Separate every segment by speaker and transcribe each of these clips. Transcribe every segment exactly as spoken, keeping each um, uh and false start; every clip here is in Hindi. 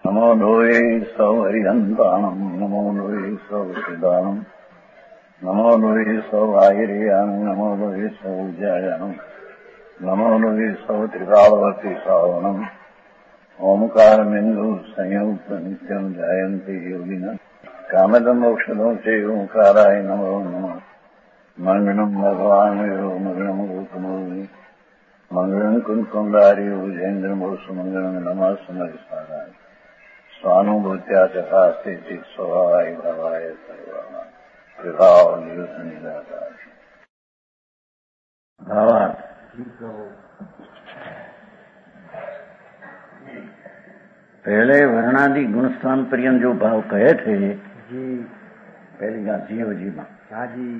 Speaker 1: नमो लोये सौहरिहन्ताणम् नमो लोये सौसिदानम् नमो लोये सौवाहिर्यानम् नमो लोये सौज्यायानम् नमो लोये सौत्रिकालवर्ति सावनम् ओंकारमिन्दु संयुक्त नित्यम् जायन्ति योगिनः कामदम् औषधम् च ओंकाराय नमो नमः मंगलम् भगवान् यो मंगलम् रूपमोहि मंगलम् कुंकुंडारि उजेन्द्रमोसु मंगलम् नमः समरिसाराय स्वानुभूत्या चकास्ते स्वभावाय भावाय सर्वाणां विभाव निदाकार भावार्थ। पहले वर्णादि गुणस्थान पर्यंत जो भाव कहे थे जी, पहली बात जीव जी में हाँ जी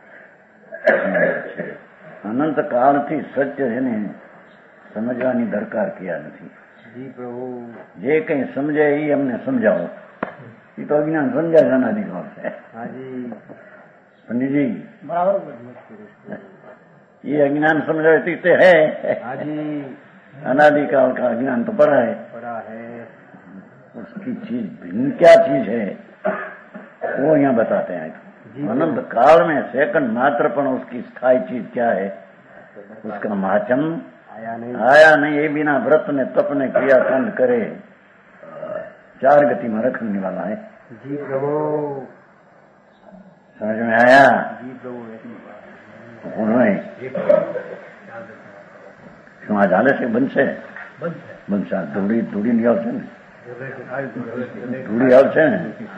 Speaker 1: अनंत काल थी सत्य है समझवानी दरकार किया नहीं जी प्रभु जे कहीं समझे ही हमने समझाओ ये तो अज्ञान समझा जाना अधिकार है हाँ जी पंडित जी बराबर ये अज्ञान समझाते तो है हाँ जी अनादिकाल का अज्ञान तो पड़ा है पड़ा है उसकी चीज भिन्न क्या चीज है वो यहाँ बताते हैं। अनंत काल में सेकंड मात्र पर उसकी स्थायी चीज क्या है उसका महाचम आया नहीं आया नहीं ये बिना व्रत ने तप ने क्रिया कांड करे चार गति में रखने वाला है जी प्रभु समझ में आया जी प्रभु શું આ ચાલે છે બનશે બનશે ધૂળી ધૂળી નહીં આવશે ને ધૂળી આવશે ને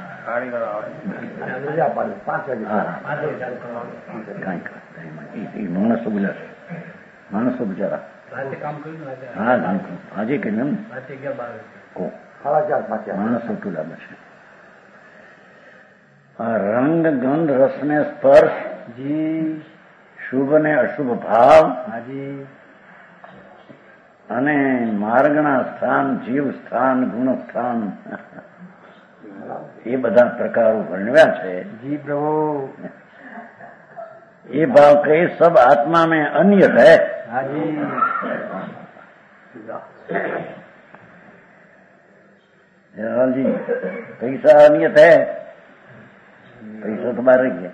Speaker 1: કાંઈ માણસો બોલ્યા માણસો બિચારા હા આજે કર્યું એમ માણસો ટુલા બનશે આ રંગ ગંધ રસ ને સ્પર્શ જી શુભ ને અશુભ ભાવ હાજી અને માર્ગના સ્થાન જીવ સ્થાન ગુણ સ્થાન એ બધા પ્રકારો વર્ણવ્યા છે जी प्रभु ये भाव कई सब आत्मा में अनियत है हाँ जी हाँ जी पैसा अनियत है पैसा तो बाहर ही है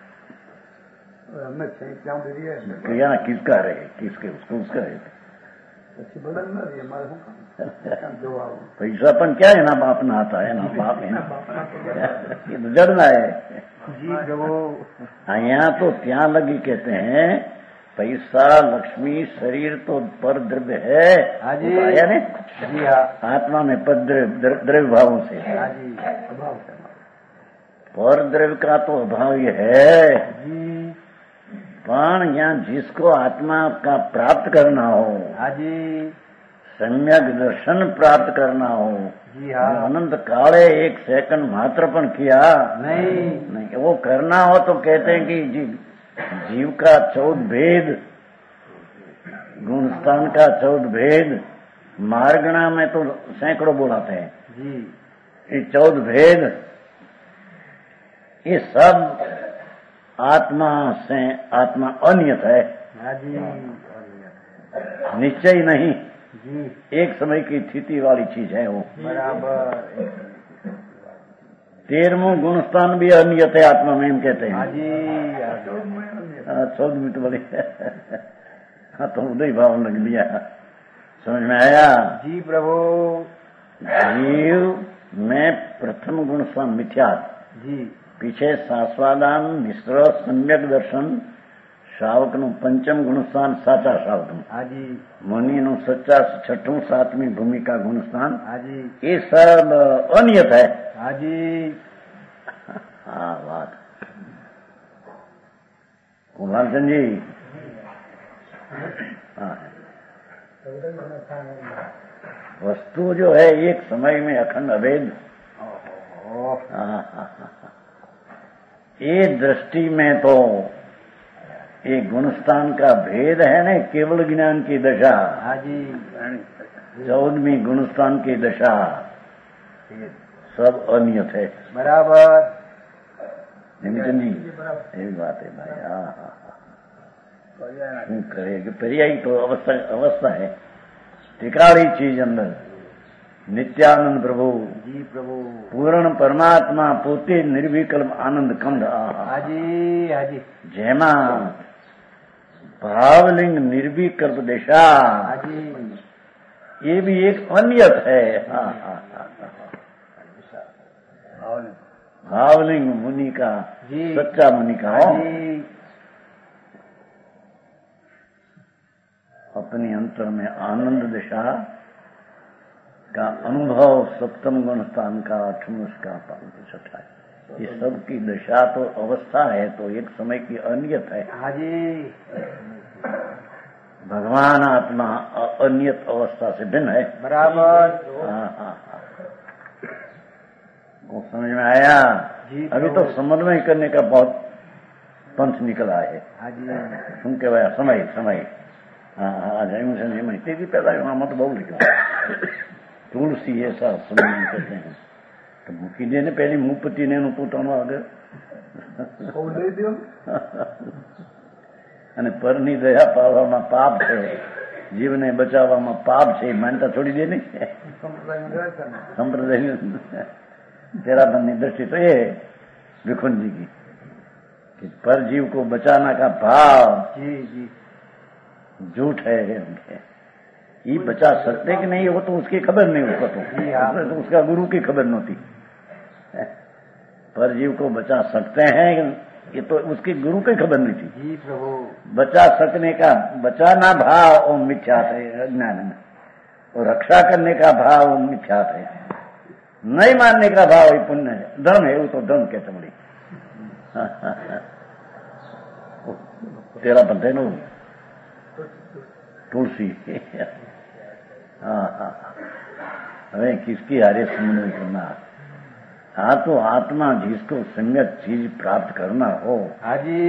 Speaker 1: क्रिया ना किसका रहे किसके उसको उसका है पैसा पण क्या है ना बाप ना आता है ना बाप है ये तो जड़ना है जी यहाँ तो ત્યાં लगी कहते हैं पैसा लक्ष्मी शरीर तो पर द्रव्य है आया ने जी हाँ आत्मा में पर द्रव्य भावों से पर द्रव्य का तो अभाव ये है जी पण यहाँ जिसको आत्मा का प्राप्त करना हो हाजी सम्यक दर्शन प्राप्त करना हो जी हाँ अनंत काले एक सेकंड मात्र पण किया नहीं नहीं वो करना हो तो कहते हैं कि जी, जीव का चौद भेद गुणस्थान का चौद भेद मार्गणा में तो सैकड़ों बोलाते हैं जी ये चौद भेद ये सब आत्मा से आत्मा अनियत है निश्चय नहीं जी एक समय की स्थिति वाली चीज है वो बराबर तेरहवां गुणस्थान भी अनियत है आत्मा में हम कहते हैं चौदह मिनट वाली हाँ तो उदय भाव लग लिया समझ में आया जी प्रभु जीव में प्रथम गुणस्थान मिथ्या जी पीछे सास्वादान मिश्र सम्यक दर्शन श्रावक નું पंचम गुणस्थान साचा श्रावक हाजी मुनि નું सच्चा छठું सातवीं भूमिका गुणस्थान हाजी ये सब अनियत है हाजी हाँ बात कुमारचंद जी हाँ वस्तु जो है एक समय में अखंड अभेद हाँ हाँ ये दृष्टि में तो ये गुणस्थान का भेद है ना केवल ज्ञान की दशा हाजी चौदहवीं गुणस्थान की दशा सब अनियत है बराबर निमितन जी यही बात है भाई हाँ हाँ શું કરે કે પર્યાય તો અવસ્થા અવસ્થા है टिकाड़ी चीज अंदर नित्यानंद प्रभु
Speaker 2: जी प्रभु
Speaker 1: पूर्ण परमात्मा पोते निर्विकल्प आनंद कंद
Speaker 2: हाजी हाजी
Speaker 1: જેમાં भावलिंग निर्विकल्प दिशा
Speaker 2: हाजी
Speaker 1: ये भी एक अन्यत है। हाँ हाँ हाँ भावलिंग मुनि का सच्चा मुनि का हो अपने अंतर में आनंद दिशा का अनुभव सप्तम गुण स्थान का अठम का छठा है। ये सब की दशा तो अवस्था है तो एक समय की अनियत है।
Speaker 2: हाजी
Speaker 1: भगवान आत्मा अनियत अवस्था से भिन्न है।
Speaker 2: बराबर।
Speaker 1: हाँ हाँ हाँ वो समझ में आया। अभी तो समन्वय करने का बहुत पंथ निकला है।
Speaker 2: हाजी
Speaker 1: सुन के भाया समय समय हाँ हाँ जय तेजी पैदा मत बहुत लिखा तुलसी ऐसा समन्वय करते हैं तो મૂકી ને પેલી મુપતિ ને એનું પોતાનું આગળ અને પરની દયા પાડવામાં પાપ છે જીવને બચાવવામાં પાપ છે માનતા છોડી દે નહીં संप्रदाय तेरा बननी दृष्टि तो ये विखुन जी की कि पर जीव को बचाना का भाव
Speaker 2: जी जी
Speaker 1: झूठ है उनके ये बचा सकते कि नहीं वो तो उसकी खबर नहीं उसको तो, तो उसका गुरु की खबर नहोती। पर जीव को बचा सकते हैं ये तो उसके गुरु की खबर नहीं थी।
Speaker 2: जी प्रभु
Speaker 1: बचा सकने का बचाना भाव और मिथ्या है अज्ञान में और रक्षा करने का भाव मिथ्या है। नहीं मानने का भाव ही पुण्य है धर्म है वो तो धर्म के चमड़ी तेरा बनते नो तुलसी हाँ हाँ हमें किसकी हारे समन्वय करना। हाँ तो आत्मा जिसको सम्यक चीज प्राप्त करना हो
Speaker 2: हाजी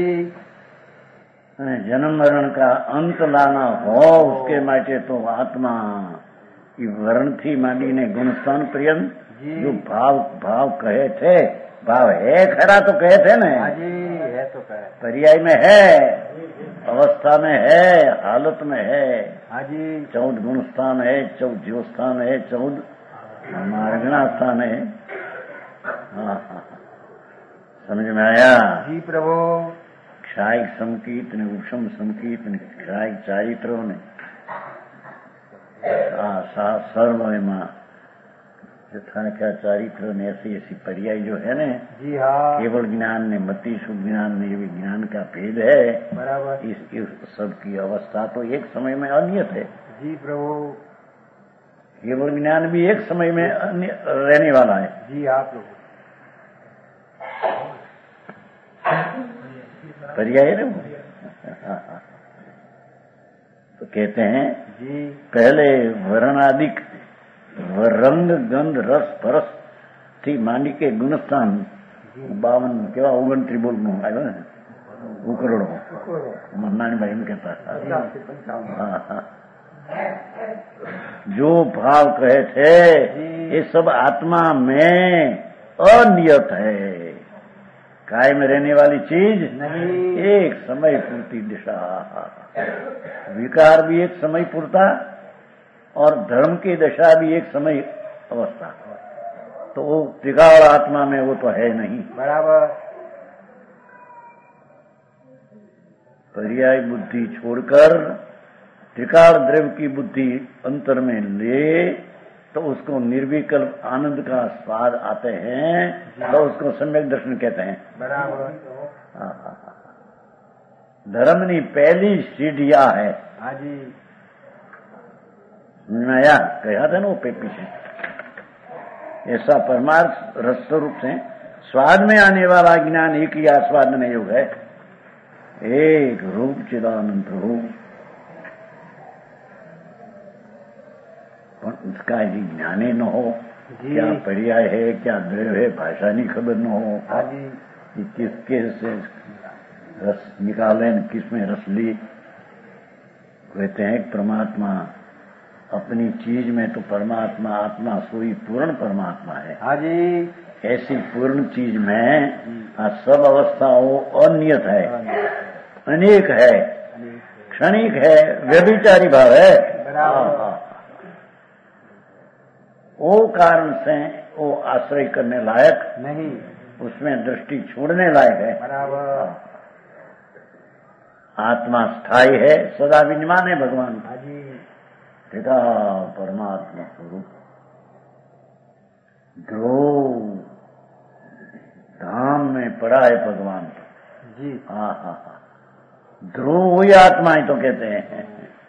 Speaker 1: जन्म मरण का अंत लाना हो उसके माटे तो आत्मा वर्ण थी मांडी ने गुणस्थान पर्यंत जो भाव भाव कहे थे भाव है खरा तो कहे थे ना
Speaker 2: हाजी है तो कहे
Speaker 1: पर्याय में है अवस्था में है हालत में है।
Speaker 2: हाजी
Speaker 1: चौदह गुण स्थान है चौदह जीव स्थान है चौदह मार्गणा स्थान है। हाँ हाँ समझ में आया।
Speaker 2: जी प्रभु
Speaker 1: क्षायिक संकीत ने उपशम संकीत ने क्षायिक चारित्रों ने सर्व में यथा क्या चारित्र ने ऐसी ऐसी पर्याय जो है ना
Speaker 2: जी हाँ
Speaker 1: केवल ज्ञान ने मति शुभ ज्ञान में ये भी ज्ञान का भेद है
Speaker 2: बराबर।
Speaker 1: इस, इस सब की अवस्था तो एक समय में अनियत है।
Speaker 2: जी प्रभु
Speaker 1: केवल ज्ञान भी एक समय में अन्य रहने वाला है।
Speaker 2: जी हाँ प्रभु
Speaker 1: पर्याय है तो कहते हैं
Speaker 2: जी
Speaker 1: पहले वर्णादिक रंग गंध रस परस थी માંડી કે ગુણસ્થાન બાવન કેવા ઓગણત્રીસ બોલનું આવ્યો ને ઉકરડો નાનીભાઈ એમ કહેતા जो भाव कहे थे ये सब आत्मा में अनियत है कायम रहने वाली चीज
Speaker 2: नहीं
Speaker 1: एक समय पूर्ति दिशा विकार भी एक समय पूर्ता और धर्म की दशा भी एक समय अवस्था तो वो त्रिकाल आत्मा में वो तो है नहीं।
Speaker 2: बराबर।
Speaker 1: पर्याय बुद्धि छोड़कर त्रिकाल द्रव्य की बुद्धि अंतर में ले तो उसको निर्विकल्प आनंद का स्वाद आते हैं तो उसको सम्यक दर्शन कहते हैं।
Speaker 2: बराबर।
Speaker 1: धर्म की पहली सीढ़िया है।
Speaker 2: हाँ जी
Speaker 1: नया कहा था ना वो पे पीछे ऐसा परमार्थ रस स्वरूप से स्वाद में आने वाला ज्ञान एक ही आस्वाद में योग है एक रूप चिदानंद रूप पर उसका यदि ज्ञाने न हो क्या पर्याय है क्या द्रव्य है भाषा नहीं खबर न हो कि किसके से रस निकाले किसमें रस ली कहते हैं परमात्मा अपनी चीज में तो परमात्मा आत्मा सोई पूर्ण परमात्मा है।
Speaker 2: हाजी
Speaker 1: ऐसी पूर्ण चीज में सब अवस्थाओं अनियत है अनेक है क्षणिक है व्यभिचारी भाव है। वो कारण से वो आश्रय करने लायक
Speaker 2: नहीं,
Speaker 1: उसमें दृष्टि छोड़ने लायक है।
Speaker 2: बराबर।
Speaker 1: आत्मा स्थायी है, सदा विद्यमान है भगवान।
Speaker 2: हाँ जी,
Speaker 1: ठीक है, परमात्मा स्वरूप ध्रुव धाम में पड़ा है भगवान
Speaker 2: जी।
Speaker 1: हाँ हाँ हाँ, ध्रुव हुई आत्मा ही तो कहते हैं।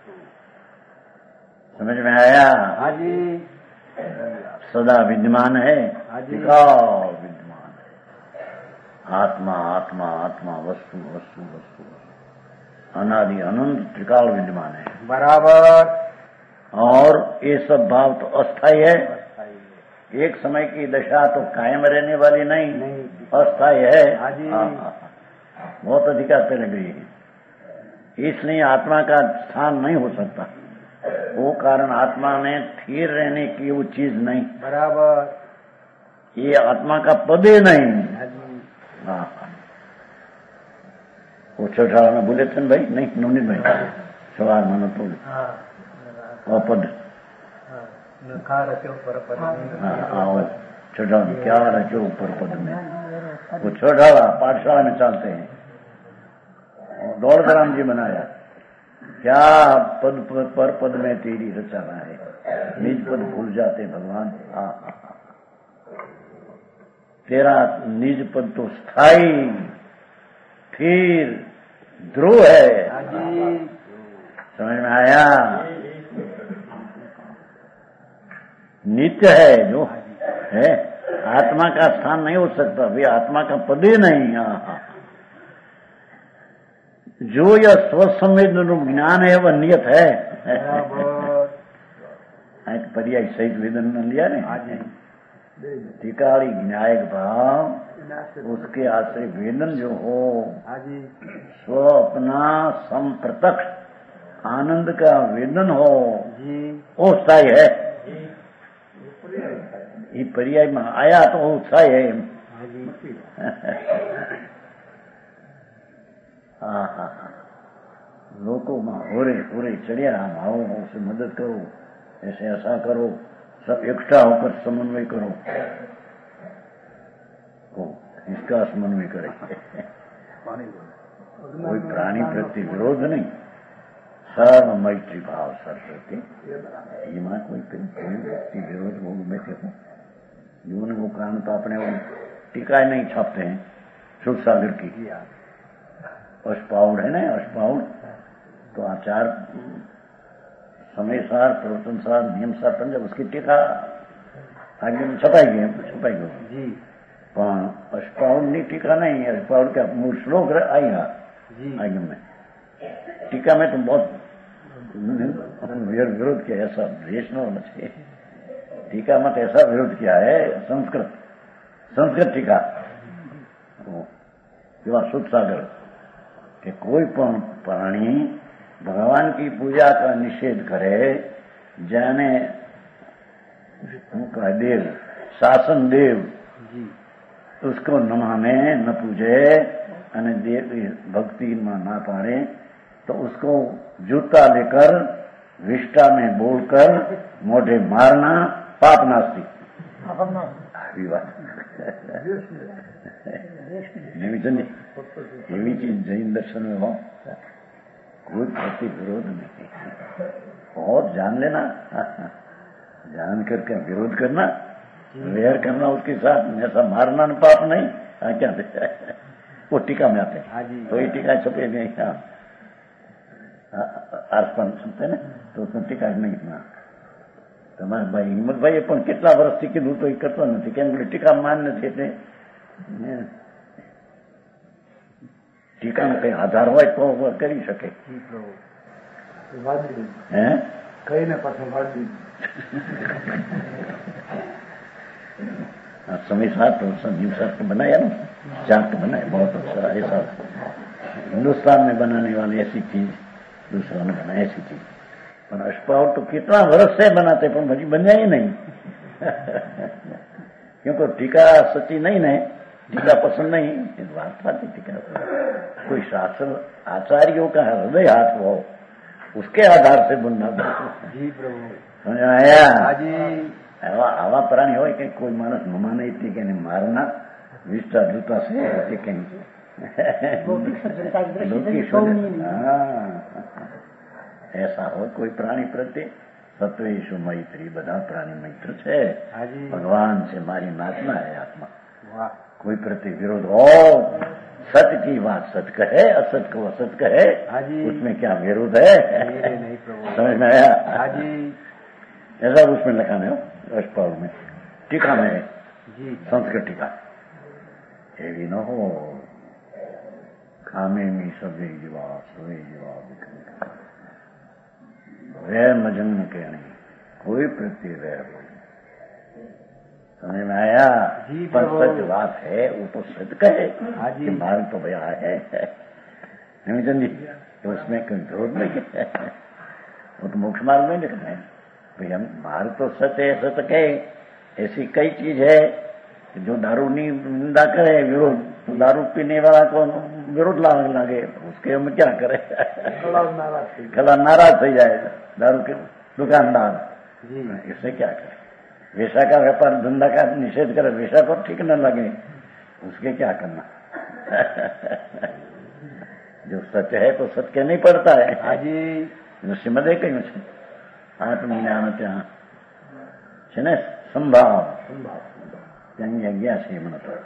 Speaker 1: समझ में आया?
Speaker 2: हाँ जी,
Speaker 1: सदा विद्यमान है,
Speaker 2: हाँ जी।
Speaker 1: टिकाऊ विद्यमान है। आत्मा आत्मा आत्मा वस्तु वस्तु वस्तु अनादि अनंत त्रिकाल विद्यमान है,
Speaker 2: बराबर।
Speaker 1: और ये सब भाव तो अस्थायी है। एक समय की दशा तो कायम रहने वाली नहीं,
Speaker 2: नहीं।
Speaker 1: अस्थायी है।
Speaker 2: हाँ जी।
Speaker 1: हाँ, हाँ, हाँ। बहुत अधिकार पे गई है, इसलिए आत्मा का स्थान नहीं हो सकता। वो कारण आत्मा में स्थिर रहने की वो चीज नहीं,
Speaker 2: बराबर।
Speaker 1: ये आत्मा का पद ही नहीं।
Speaker 2: हाँ जी,
Speaker 1: हाँ, वो छोटा में बोले थे भाई, नहीं नवनीत भाई सवाल मानो तो पद
Speaker 2: खा रखे ऊपर पद में।
Speaker 1: हाँ, आओ छोटा क्या रचो ऊपर पद में। वो छोटा पाठशाला में चलते हैं, दौड़राम जी बनाया, क्या पद पर पद में तेरी रचना है, निज पद भूल जाते भगवान। हाँ हाँ हाँ, तेरा निज पद तो स्थायी स्थिर ध्रुव है।
Speaker 2: हाँ जी,
Speaker 1: समझ में आया? नित्य है जो है, आत्मा का स्थान नहीं हो सकता भाई, आत्मा का पद ही नहीं। हाँ, जो यह स्वसंवेदन ज्ञान है वह नियत है। पर्याय सहित वेदन न लिया ने, टिकाड़ी न्यायिक भाव उसके आश्रय वेदन जो हो, स्व अपना संप्रत्यक्ष आनंद का वेदन हो, वो स्थायी है। ये पर्याय में आया तो वो उत्साह है। हाँ हाँ हाँ, लोगों में हो रहे हो रहे चढ़िया हम आओ, उसे मदद करो, ऐसे ऐसा करो, सब इकट्ठा होकर समन्वय करो, हो इसका समन्वय करे। कोई प्राणी प्रति विरोध नहीं, सर्व मैत्री भाव सर प्रति ये मां कोई कोई व्यक्ति विरोध वो में थे जीवन वो कारण तो अपने वो टीका नहीं छापते हैं। शुभ सागर की अष्टपाउड है ना, अष्टपाउड तो आचार समय सार प्रवर्तन सार नियम सार पंजाब उसकी टीका आगे में छपाई गई छपाई गई जी, पर अष्टपाउड टीका नहीं है। अष्टपाउड का मूल श्लोक आएगा आगे में, टीका में तो बहुत विरोध किया, ऐसा द्वेष न होना चाहिए। टीका मत ऐसा विरोध किया है, संस्कृत संस्कृत टीका शुद्ध सागर कि कोई पण प्राणी भगवान की पूजा का निषेध करे, जाने उनका देव शासन देव उसको न माने न पूजे અને देव भक्ति में ना पारे तो उसको जूता लेकर विष्टा में बोलकर मोढ़े मारना पाप नास्ती। एवी चीज जैन दर्शन में हो, कोई प्रति विरोध नहीं, बहुत जान लेना, जान करके विरोध करना, वेयर करना उसके साथ, ऐसा मारना न पाप नहीं। हाँ क्या वो टीका में आते हैं, तो ये टीका छपे नहीं, आसपास छपते ना, तो उसमें टीका नहीं इतना। તમારા ભાઈ હિંમતભાઈએ પણ કેટલા વર્ષથી કીધું તો એ કરતો નથી, કેમ કે ટીકા માન નથી, એટલે ટીકાનો કઈ આધાર હોય તો કરી શકે। હે
Speaker 2: કહીને પાછું વાદી
Speaker 1: समय साथ संजीव शास्त्र बनाया ना, चार्ट बनाया, बहुत अच्छा ऐसा हिंदुस्तान में बनाने वाली ऐसी चीज दूसरा ने बनाया ऐसी चीज, पर अष्टपाउड तो कितना वर्ष से बनाते पर भजी बन ही नहीं। क्योंकि टीका सच्ची नहीं है, टीका पसंद नहीं, इस बात आती टीका कोई शास्त्र आचार्यों का हृदय हाथ हो उसके आधार से बनना।
Speaker 2: जी प्रभु,
Speaker 1: समझ आया? આવા આવા પ્રાણી હોય કે કોઈ માણસ મમાને એટલી કે મારના વિસ્ટા જૂતા છે કઈ ऐसा हो कोई प्राणी प्रत्ये सत्वेशु मैत्री, બધા પ્રાણી મૈત્ર છે, ભગવાन से मारी महात्मा है आत्मा, कोई प्रति विरोध हो, सत्य की बात सत्य कहे, असत को असत कहे, उसमें क्या विरोध है? समझ में आया? ऐसा उसमें लिखा है अष्टपाल में, टीका में, संस्कृत टीका, ये भी न हो खामे में सभी जीवा सोए जीवा वैर मजन्म के नहीं, कोई प्रति वैर हो। समझ में आया? पर सच बात है, वो तो सत्य कहे कि मार्ग तो भैया है हेमचंद जी, तो उसमें कोई विरोध नहीं है, वो तो मोक्ष मार्ग में लिखना है भाई, हम मार्ग तो सत्य है, सत्य कहे। ऐसी कई चीज है जो दारू निंदा करे, विरोध, दारू पीने वाला को विरोध लाने लगे, उसके हम क्या करें? खला नाराज हो जाएगा दारू के दुकानदार, इससे क्या करें? वेशा का व्यापार धंधा का निषेध करे, वेशा को ठीक न लगे, उसके क्या करना? जो सत्य है तो सत्य के नहीं पड़ता है। श्रीमदे कहीं છે આત્મજ્ઞાન ત્યાં છે ને સંભાવ, ત્યાં ગયા છે એમણે તો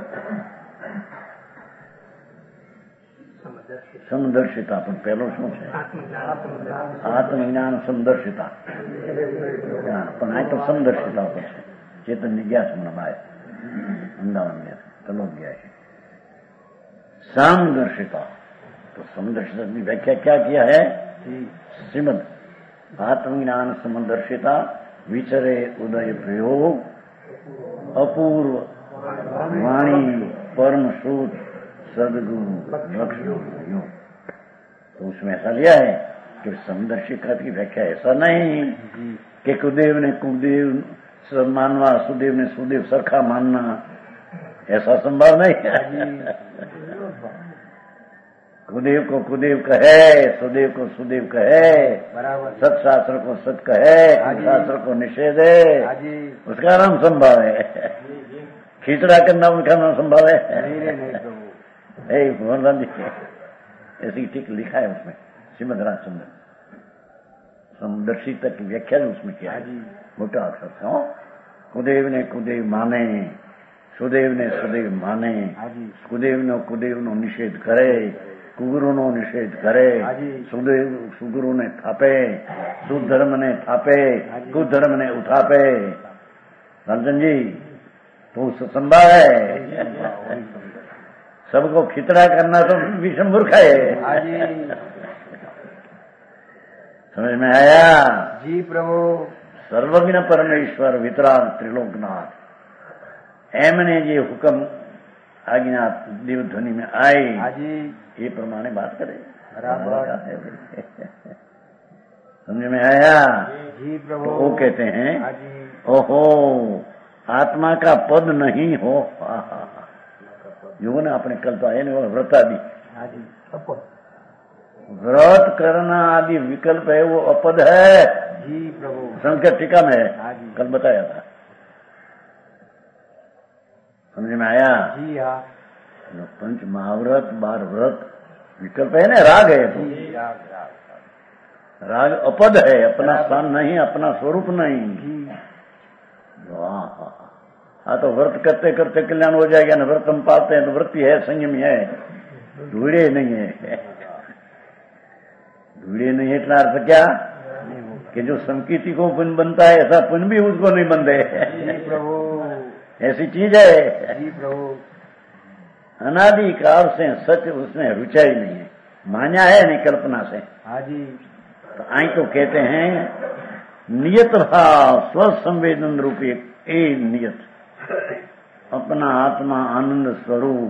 Speaker 1: સમદર્શિતા, પણ પેલો શું છે? આત્મજ્ઞાન સમદર્શિતા, પણ આ તો સમદર્શિતા ઉપર છે। ચેતનની ગયા છે હમણાં બહાર અમદાવાદ ગયા, તલોદ ગયા છે। समदर्शिता, तो समदर्शिता की व्याख्या क्या किया है? श्रीमद आत्मज्ञान समदर्शिता विचरे उदय प्रयोग अपूर्व वाणी परम सूत सदगुरु लक्ष्य योग। तो उसमें ऐसा लिया है कि समदर्शिका की व्याख्या ऐसा नहीं कि कुदेव ने कुदेव मानना, सुदेव ने सुदेव सरखा मानना, ऐसा संभव नहीं है। कुदेव को कुदेव कहे, सुदेव को सुदेव कहे, सत्शास्त्र को सत कहे, शास्त्र को निषेध है, उसका नाम संभव है। खींचड़ा करना उनका नाम संभव है? भगवान जी ऐसी ठीक लिखा है उसमें श्रीमद रामचंद्र समदर्शी तक की व्याख्या उसमें किया है, मोटा अक्षर से। कुदेव ने कुदेव माने, सुदेव ने सुदेव माने, कुदेव नो कुदेव नो निषेध करे, कुगुरु नो निषेध करे, सुदेव सुगुरु ने थापे, सुधर्म ने थापे, कुधर्म ने उठापे। रामचंद्र जी तो संभव है? सबको खिचड़ा करना तो विषम मूर्ख है। समझ में आया?
Speaker 2: जी प्रभु।
Speaker 1: सर्वज्ञ परमेश्वर वितराग त्रिलोकनाथ एमने जे हुक्म आज्ञा देवध्वनि में आई, ये प्रमाणे बात करे। समझ में आया?
Speaker 2: जी प्रभु।
Speaker 1: तो वो कहते हैं ओहो आत्मा का पद नहीं हो, जो ना अपने कल तो आए नहीं, व्रत आदि व्रत करना आदि विकल्प है, वो अपद है।
Speaker 2: जी प्रभु।
Speaker 1: संस्कृत टीका में है, कल बताया था। समझ में आया?
Speaker 2: जी हाँ।
Speaker 1: पंच महाव्रत बार व्रत विकल्प है ना, राग है तो राग अपद है, अपना स्थान नहीं, अपना स्वरूप नहीं। हाँ तो व्रत करते करते कल्याण हो जाएगा ना, व्रत हम पालते हैं तो व्रती है, संयमी है, धूड़े नहीं है। धूड़े नहीं है इतना अर्थ क्या कि जो संकीर्ति को पुण्य बनता है ऐसा पुण्य भी उसको नहीं बनते।
Speaker 2: प्रभु
Speaker 1: ऐसी चीज है।
Speaker 2: जी प्रभु।
Speaker 1: अनादि काल से सत्य उसमें रुचा ही नहीं है, मान्या है नहीं कल्पना से।
Speaker 2: हाँ जी।
Speaker 1: तो आई तो कहते हैं नियत भाव स्वसंवेदन रूपी ए नियत, अपना आत्मा आनंद स्वरूप,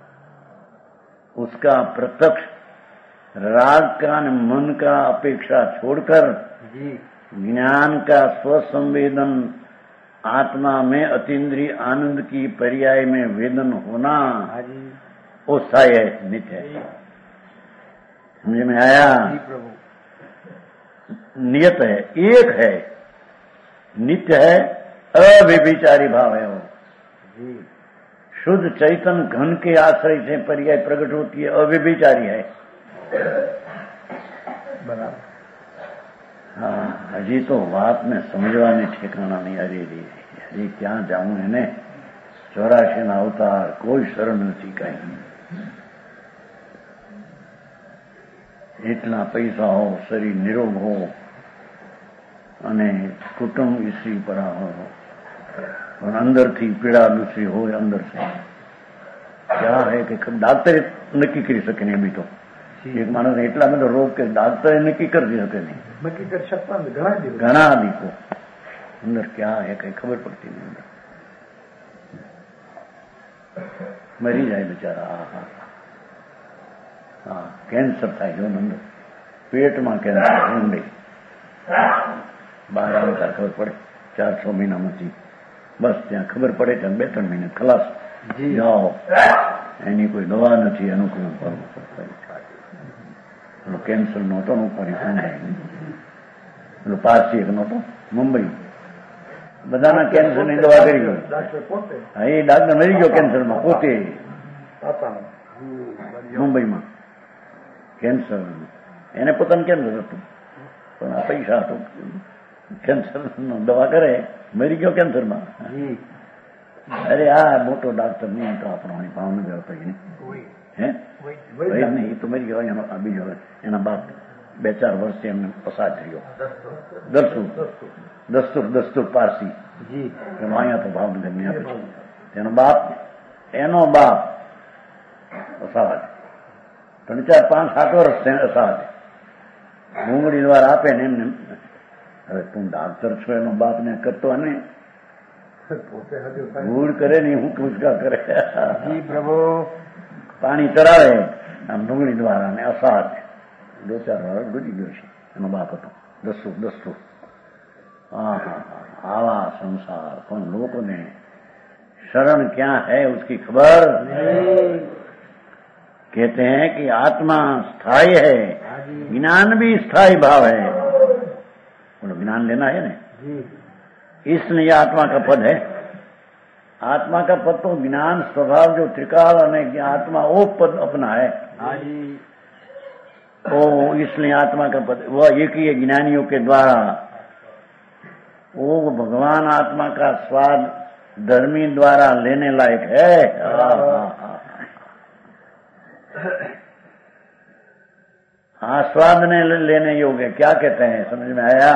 Speaker 1: उसका प्रत्यक्ष राग का मन का अपेक्षा छोड़कर ज्ञान का स्वसंवेदन आत्मा में अतीन्द्रिय आनंद की पर्याय में वेदन होना, वो स्थायी है, नित्य है। समझ में आया? नियत है, एक है, नित्य है, अव्यभिचारी भाव है वो। शुद्ध चैतन्य घन के आश्रय से पर्याय प्रकट होती है, अव्यभिचारी है।
Speaker 2: बराबर।
Speaker 1: हाँ, हजी तो बात में समझवाने ठिकाना नहीं। अरे रे हजी क्या जाऊं એને ચોરાશી ના અવતાર કોઈ શરણ નથી કઈ। એટલા પૈસા હો, શરીર નિરોગ હો અને કુટુંબ ઈસી પરા હો, પણ અંદરથી પીડા દૂસરી हो अंदर से क्या है कि डॉक्टर नक्की કરી શકે નહીં। अभी तो एक मानस એટલા બધો રોગ કે डॉक्टर नक्की कर दी सके नहीं।
Speaker 2: नक्की कर सकता नहीं, घना दी
Speaker 1: घना दी को अंदर क्या है कहीं खबर पड़ती नहीं। अंदर मरी जाए बेचारा। हाँ हाँ कैंसर था जो अंदर पेट में कैंसर ऊंडे बार आने का खबर पड़े चार छह महीना में बस त्या खबर पड़े त्या बे त्रण महीने खलास जाओ एनी कोई दवा नहीं अनुकूल करवू पड़ता। कैंसर नहोतो परी पारसी एक नहोतो मुंबई बधाना कैंसर ની દવા કરી ગયો। હા એ ડાક્ટર મરી ગયો કેન્સર માં પોતે મુંબઈ માં કેન્સર એને પોતાનું કેન્સર હતું પણ આ પૈસા હતો કેન્સર દવા કરે મરી ગયો કેન્સર માં। અરે આ મોટો ડાક્ટર નહીં તો આપણો ભાવનગર હતો હે વૈદ નહીં તો મરી ગયો એનો બીજો એના બાપ બે ચાર વર્ષથી એમને પસાર થયો દરસુર દસ્તુર દસ્તુર પારસી અહીંયા તો ભાવનગર ની આપે એનો બાપ એનો બાપ અસાજ ત્રણ ચાર પાંચ સાત વર્ષ અસાજ ડુંગળી દ્વારા આપે ને એમને હવે તું ડાક્ટર છો એનો બાપ ને કરતો ને ભૂલ કરે ને હું પૂછકા કરે
Speaker 3: પ્રભુ
Speaker 1: પાણી ચડાવે આમ ડુંગળી દ્વારા ને અસાજ દો ચાર વર્ષ ગુજરી ગયો છે એનો બાપ હતો દસ્તુર દસ્તુર। हाँ हाँ आवा संसार कौन लोगों ने शरण क्या है उसकी खबर नहीं। कहते हैं कि आत्मा स्थायी है, ज्ञान भी स्थायी भाव है। बोलो ज्ञान लेना है ना, इसलिए आत्मा का पद है। आत्मा का पद तो ज्ञान स्वभाव जो त्रिकाल अने आत्मा वो पद अपना है। तो इसलिए आत्मा का पद वह एक ही ज्ञानियों के द्वारा वो भगवान आत्मा का स्वाद धर्मी द्वारा लेने लायक है। हाँ स्वाद ने लेने योग्य क्या कहते हैं समझ में आया?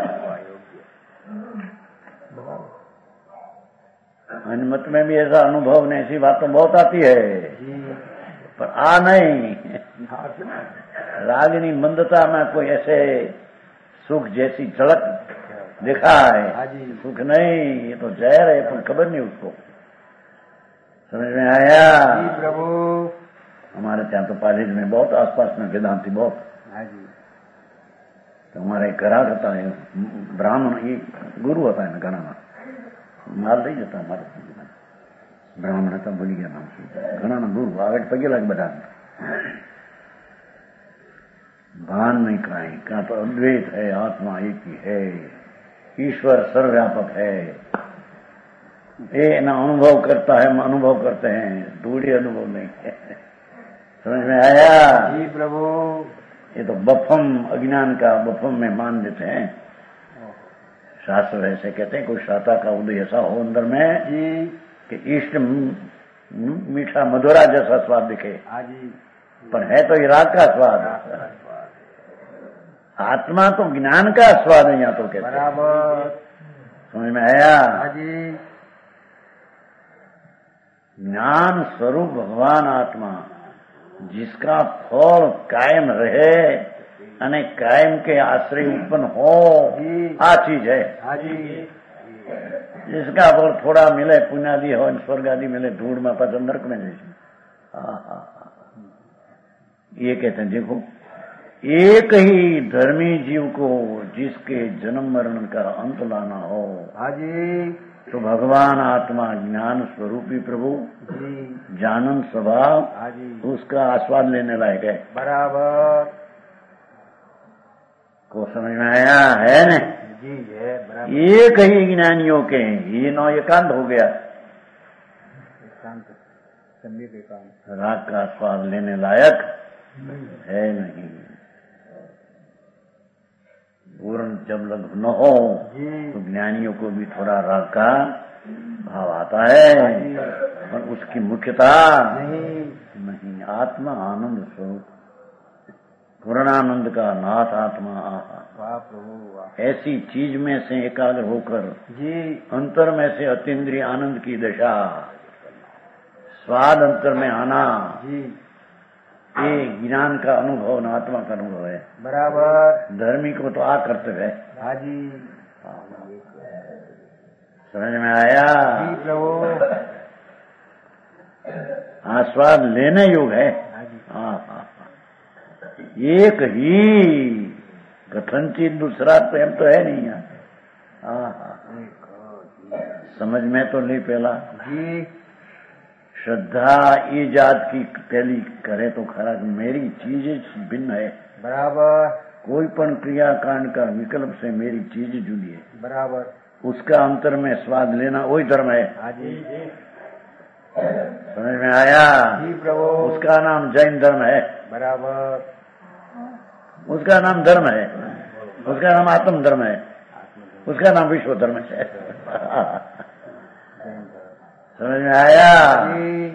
Speaker 1: मत में भी ऐसा अनुभव ने ऐसी बात तो बहुत आती है पर आ नहीं। रागिनी मंदता में कोई ऐसे सुख जैसी झलक देखा है, सुख नहीं ये तो जहर है पर खबर नहीं उसको। समझ में आया?
Speaker 3: प्रभु
Speaker 1: हमारे ત્યાં तो कॉलेज में बहुत आसपास में वेदांती बहुत तो हमारे घराट होता है ब्राह्मण ये गुरु होता है ना घना माल नहीं जाता हमारे ब्राह्मण था भूल गया नाम से घना ना गुरु आगे पगे लग बता भान नहीं कराए क्या तो अद्वैत है आत्मा एक ही है ईश्वर सर्वव्यापक है। ये ना अनुभव करता है हम अनुभव करते हैं दूरी अनुभव नहीं है। समझ में आया?
Speaker 3: जी प्रभु।
Speaker 1: ये तो बफम अज्ञान का बफम में मान देते हैं। शास्त्र ऐसे कहते हैं कोई शाता का उदय ऐसा हो अंदर में
Speaker 3: जी
Speaker 1: कि इष्ट मीठा मधुरा जैसा स्वाद दिखे पर है तो ये राग का स्वाद। आत्मा तो ज्ञान का स्वाद है यहाँ तो कहते
Speaker 3: बराबर।
Speaker 1: समझ में आया?
Speaker 3: जी
Speaker 1: ज्ञान स्वरूप भगवान आत्मा जिसका फल कायम रहे अने कायम के आश्रय उत्पन्न हो आ चीज है। जिसका फल थोड़ा मिले पुण्यादि हो स्वर्ग आदि मिले धूड़ में पच नरक में जैसे ये कहते हैं देखो एक ही धर्मी जीव को जिसके जन्म मरण का अंत लाना हो तो भगवान आत्मा ज्ञान स्वरूपी प्रभु जानन स्वभाव उसका आस्वाद लेने लायक है।
Speaker 3: बराबर
Speaker 1: को समझ में आया है न?
Speaker 3: जी है बराबर।
Speaker 1: एक ही ज्ञानियों के हैं, ये नौ एकांत हो गया।
Speaker 3: एकांत सम्यक एकांत
Speaker 1: राग का स्वाद लेने लायक है नहीं। पूर्ण जब लग न हो तो ज्ञानियों को भी थोड़ा राग का भाव आता है, पर उसकी मुख्यता
Speaker 3: नहीं
Speaker 1: नहीं। आत्मा आनंद स्वरूप, पूर्णानंद का नाथ आत्मा आहा।
Speaker 3: वाह प्रभु वाह।
Speaker 1: ऐसी चीज में से एकाग्र होकर
Speaker 3: जी
Speaker 1: अंतर में से अतीन्द्रिय आनंद की दशा, स्वाद अंतर में आना,
Speaker 3: जी
Speaker 1: ये ज्ञान का अनुभव न आत्मा का अनुभव है।
Speaker 3: बराबर।
Speaker 1: धर्मी को तो आ कर्तव्य है।
Speaker 3: हाँ जी
Speaker 1: समझ में आया?
Speaker 3: जी प्रभु।
Speaker 1: आस्वाद लेने योग है।
Speaker 3: हाँ जी
Speaker 1: हाँ हाँ एक ही कथनचित दूसरा प्रेम तो है नहीं यार। हाँ हाँ समझ में तो नहीं पहला
Speaker 3: जी।
Speaker 1: श्रद्धा ये जात की पहली करे तो खरा मेरी चीज भिन्न है।
Speaker 3: बराबर
Speaker 1: कोई पण क्रिया कांड का विकल्प से मेरी चीज जुड़ी है।
Speaker 3: बराबर।
Speaker 1: उसका अंतर में स्वाद लेना वही धर्म है।
Speaker 3: हाँ जी
Speaker 1: समझ में आया?
Speaker 3: जी प्रभु।
Speaker 1: उसका नाम जैन धर्म है।
Speaker 3: बराबर।
Speaker 1: उसका नाम धर्म है। उसका नाम आत्म धर्म है। उसका नाम विश्व धर्म है। समझ में आया?
Speaker 3: जी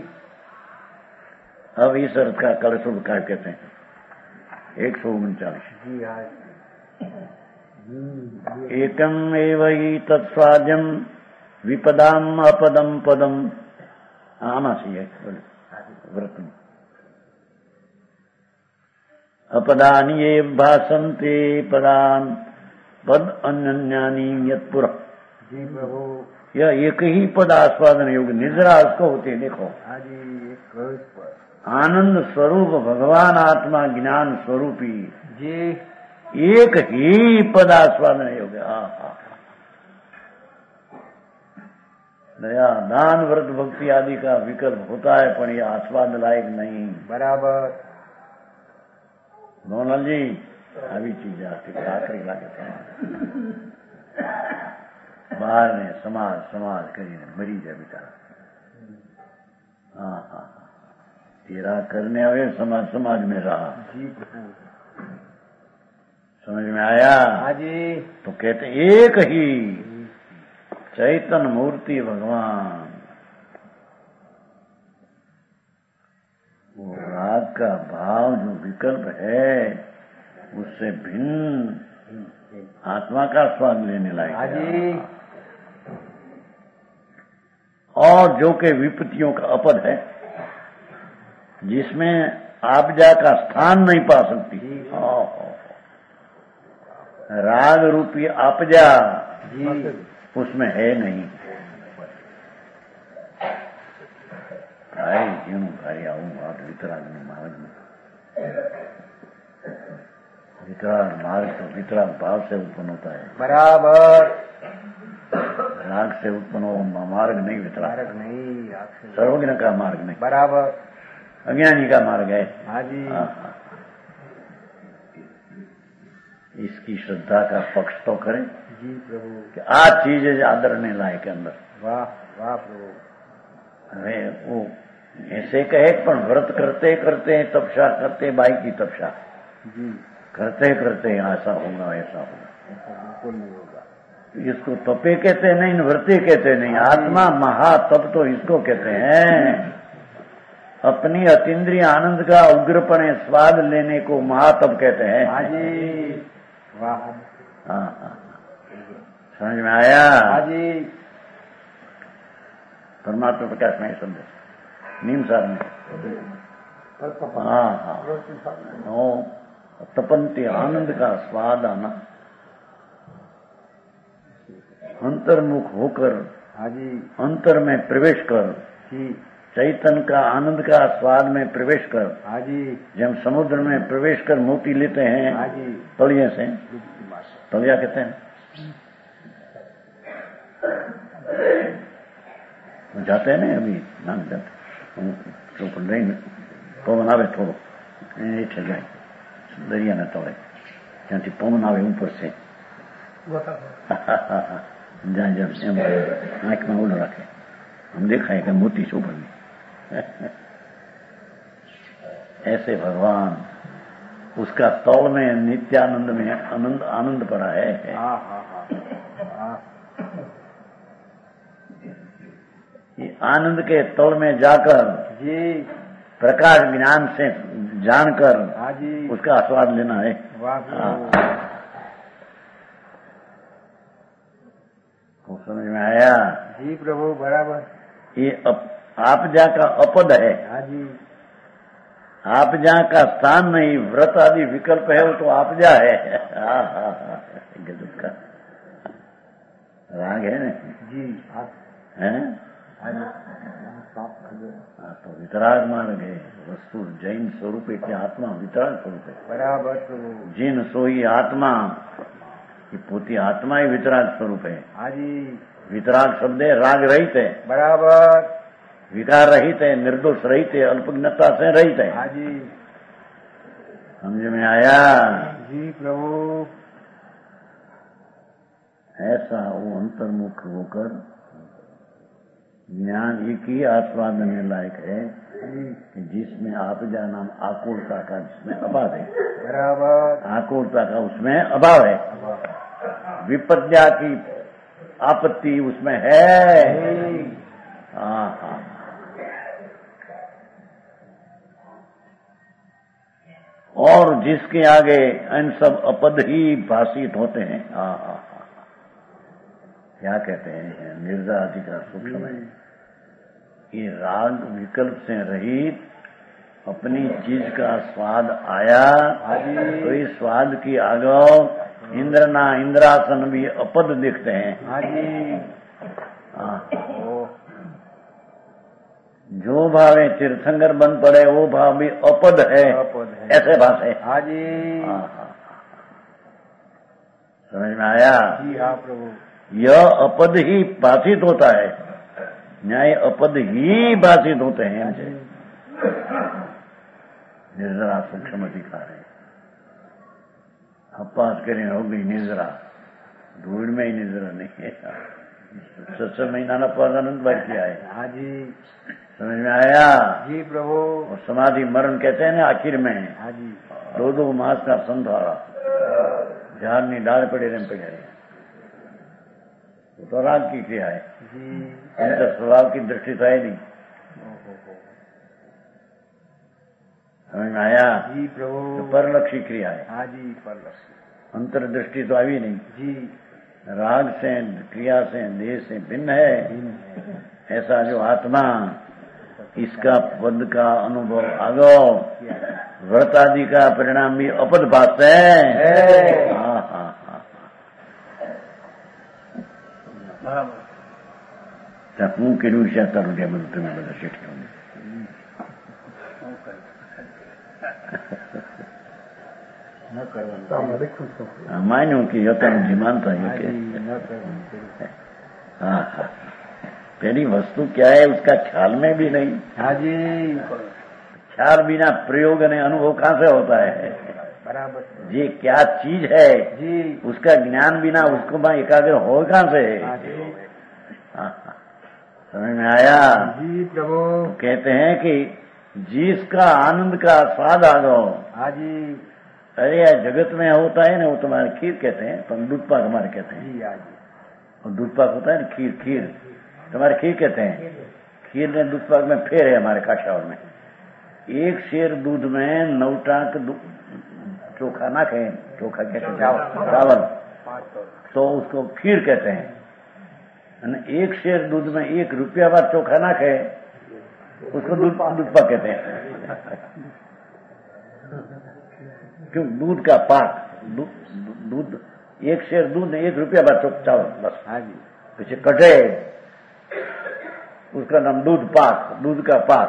Speaker 1: अब इस अर्थ का कलशुभ क्या कहते हैं? एक सौ उनचालीस।
Speaker 3: जी हाँ
Speaker 1: एकम एव ही तत्स्वाद्यम विपदाम अपदम पदम। आना चाहिए व्रत में। अपदानि ये भासन्ते पदान पद अन्यानि यत्पुर।
Speaker 3: जी प्रभु।
Speaker 1: यह एक ही पद आस्वादन योग निद्रा उसको होती है। देखो
Speaker 3: हाँ जी एक करोड़ पर।
Speaker 1: आनंद स्वरूप भगवान आत्मा ज्ञान स्वरूपी
Speaker 3: जी
Speaker 1: एक ही पद आस्वादन योग। दया दान व्रत भक्ति आदि का विकल्प होता है, पर यह आस्वाद लायक नहीं।
Speaker 3: बराबर।
Speaker 1: मोहनलाल जी આવી ચીજ આથી આખરી લાગે છે બહાર ને સમાજ સમાજ કરીને મરી જાય બિચારા। हाँ हाँ तेरा करने आवे समाज समाज में रहा।
Speaker 3: जी प्रभु।
Speaker 1: समझ में आया?
Speaker 3: हाँ जी।
Speaker 1: तो कहते एक ही चैतन्य मूर्ति भगवान। वो राग का भाव जो विकल्प है उससे भिन्न आत्मा का स्वाद लेने लायक
Speaker 3: हाँ जी।
Speaker 1: और जो के विपत्तियों का अपद है, जिसमें आपजा का स्थान नहीं पा सकती। राग रूपी आपजा उसमें है नहीं। भाई क्यों भाई आऊँ बात वितराग में मार्ग में वितराग मार्ग तो वितराग भाव से उत्पन्न होता है।
Speaker 3: बराबर।
Speaker 1: राग से उत्पन्न हो मार्ग नहीं वितराग
Speaker 3: मार्ग नहीं।
Speaker 1: सर्वज्ञ का मार्ग नहीं।
Speaker 3: बराबर।
Speaker 1: अज्ञानी का मार्ग है।
Speaker 3: हाँ जी।
Speaker 1: हाँ हाँ इसकी श्रद्धा का पक्ष तो करें
Speaker 3: जी प्रभु।
Speaker 1: कि आज चीजें आदरने लायक अंदर।
Speaker 3: वाह वाह प्रभु।
Speaker 1: अरे वो ऐसे कहे पर व्रत करते करते तपस्या करते बाई की तपस्या
Speaker 3: जी
Speaker 1: करते करते ऐसा होगा ऐसा होगा।
Speaker 3: ऐसा बिल्कुल नहीं होगा।
Speaker 1: इसको तपे कहते नहीं, व्रते कहते नहीं। आत्मा महातप तो इसको कहते हैं। अपनी अतीन्द्रिय आनंद का उग्रपणे स्वाद लेने को महातप कहते हैं।
Speaker 3: हाँ जी वाह।
Speaker 1: हाँ हाँ समझ में आया?
Speaker 3: हाँ जी।
Speaker 1: परमात्मा प्रकाश में समझे नीम सार में। हाँ हाँ तपंती आनंद का स्वाद आना, अंतर्मुख होकर
Speaker 3: हाँ जी।
Speaker 1: अंतर में प्रवेश कर
Speaker 3: जी
Speaker 1: चैतन्य का आनंद का स्वाद में प्रवेश कर।
Speaker 3: हाँ जी।
Speaker 1: जब समुद्र में प्रवेश कर मोती लेते हैं
Speaker 3: हाँ जी।
Speaker 1: तलिए से, तलिया कहते हैं, जाते हैं ना अभी नाम जाते तो नहीं पवन आवे थोड़ो હેઠે જાય દરિયાના તળે ત્યાંથી પવન આવે ઉપર છે जहाँ जब आंख में ओलो रखे हम देखा है कि मोती शोभन में ऐसे भगवान उसका तौल में नित्यानंद में आनंद आनंद पड़ा है।
Speaker 3: हाँ हाँ हाँ।
Speaker 1: ये आनंद के तौल में जाकर
Speaker 3: जी
Speaker 1: प्रकाश ज्ञान से जानकर
Speaker 3: हाँ जी
Speaker 1: उसका आस्वाद लेना है।
Speaker 3: वाह
Speaker 1: वो समझ में आया?
Speaker 3: जी प्रभु बराबर।
Speaker 1: ये अप, आप जा का अपद है।
Speaker 3: हाँ जी
Speaker 1: आप जहाँ का स्थान नहीं, व्रत आदि विकल्प है वो तो आप जा है। हाँ हाँ हाँ गजब का राग है ना
Speaker 3: जी।
Speaker 1: है तो वितराग मार्ग है। वस्तु जैन स्वरूप है, आत्मा वितराग स्वरूप है।
Speaker 3: बराबर।
Speaker 1: जिन सोई आत्मा ये पोती आत्मा ही वितराग स्वरूप है।
Speaker 3: हाँ जी
Speaker 1: वितराग शब्द है राग रहित है,
Speaker 3: बराबर।
Speaker 1: विकार रहित है, निर्दोष रहित है, अल्पज्ञता से रहित है।
Speaker 3: हाँ जी
Speaker 1: समझ में आया?
Speaker 3: जी प्रभु।
Speaker 1: ऐसा वो अंतर्मुख होकर ज्ञान एक ही आस्वाद में लायक है कि जिसमें आपजा नाम आकुलता का जिसमें अभाव है।
Speaker 3: बराबर।
Speaker 1: आकुलता का उसमें अभाव है। विपद्या की आपत्ति उसमें है। हाँ हाँ और जिसके आगे इन सब अपद ही भाषित होते हैं। हाँ हाँ हाँ क्या कहते हैं निर्जा अधिकार सूक्ष्म है। ये राग विकल्प से रहित अपनी चीज का स्वाद आया तो इस स्वाद की आगो इंद्रना इंद्रासन भी अपद दिखते हैं।
Speaker 3: हाँ जी
Speaker 1: हाँ जो भाव है तीर्थंकर बन पड़े वो भाव भी अपद है,
Speaker 3: अपद है।
Speaker 1: ऐसे बात है।
Speaker 3: हाँ जी
Speaker 1: समझ में आया?
Speaker 3: जी हाँ प्रभु।
Speaker 1: यह अपद ही भाषित होता है, न्याय अपद ही भाषित होते हैं। निर्जरा सूक्ष्म अधिकार है। अपास करें हो गई निर्जरा, धूल में ही निर्जरा नहीं है। सत्सर महीना न पास आनंद भाई किया है।
Speaker 3: हाँ जी
Speaker 1: समझ में आया?
Speaker 3: जी प्रभु।
Speaker 1: और समाधि मरण कहते हैं ना आखिर में।
Speaker 3: हाँ जी
Speaker 1: दो दो मास का संधारा झाड़ नहीं डाल पड़े रहे पड़े तो राग की क्रिया है
Speaker 3: जी।
Speaker 1: तो स्वभाव की दृष्टि तो है नहीं। समझ में आया?
Speaker 3: जी प्रभु।
Speaker 1: तो परलक्षी क्रिया है।
Speaker 3: हाँ जी परलक्षी।
Speaker 1: अंतर्दृष्टि तो आई नहीं।
Speaker 3: जी
Speaker 1: राग से क्रिया से देह से भिन्न है। ऐसा जो आत्मा इसका पद का अनुभव आगो व्रत आदि का परिणाम भी अपद भाष है। हाँ हाँ हाँ હું કર્યું છે તારું જે બધું તમે બધા શીખ્યું માન્યું કે યથાનું જે માનતા है कि हाँ हाँ पहली वस्तु क्या है उसका ख्याल में भी नहीं।
Speaker 3: हाँ जी
Speaker 1: ख्याल बिना प्रयोग ने अनुभव कहाँ से होता है?
Speaker 3: बराबर।
Speaker 1: ये क्या चीज है
Speaker 3: जी
Speaker 1: उसका ज्ञान बिना उसको मैं एकाग्र हो कहाँ से? हाँ समझ में आया?
Speaker 3: जी प्रभु।
Speaker 1: तो कहते हैं कि जिसका आनंद का स्वाद आ गो।
Speaker 3: हाँ जी।
Speaker 1: अरे यार जगत में होता है ना वो तुम्हारे खीर कहते हैं, पर दूध पाक हमारे कहते हैं।
Speaker 3: जी हाँ जी।
Speaker 1: और दूध पाक होता है ना खीर, खीर तुम्हारे खीर कहते हैं। खीर ने दूध पाक में फेर है हमारे काशावर में। एक शेर दूध में नौ टाक चोखा ना खाए, चोखा कहते हैं चावल, तो उसको खीर कहते हैं। एक शेर दूध में एक रुपया बाद चोखा ना खाए उसको दूध दूध पाक कहते हैं। क्यों? दूध का पाक, दूध एक शेर दूध एक रुपया बाद चोख चावल बस।
Speaker 3: हाँ जी।
Speaker 1: पीछे कटे उसका नाम दूध पाक, दूध का पाक।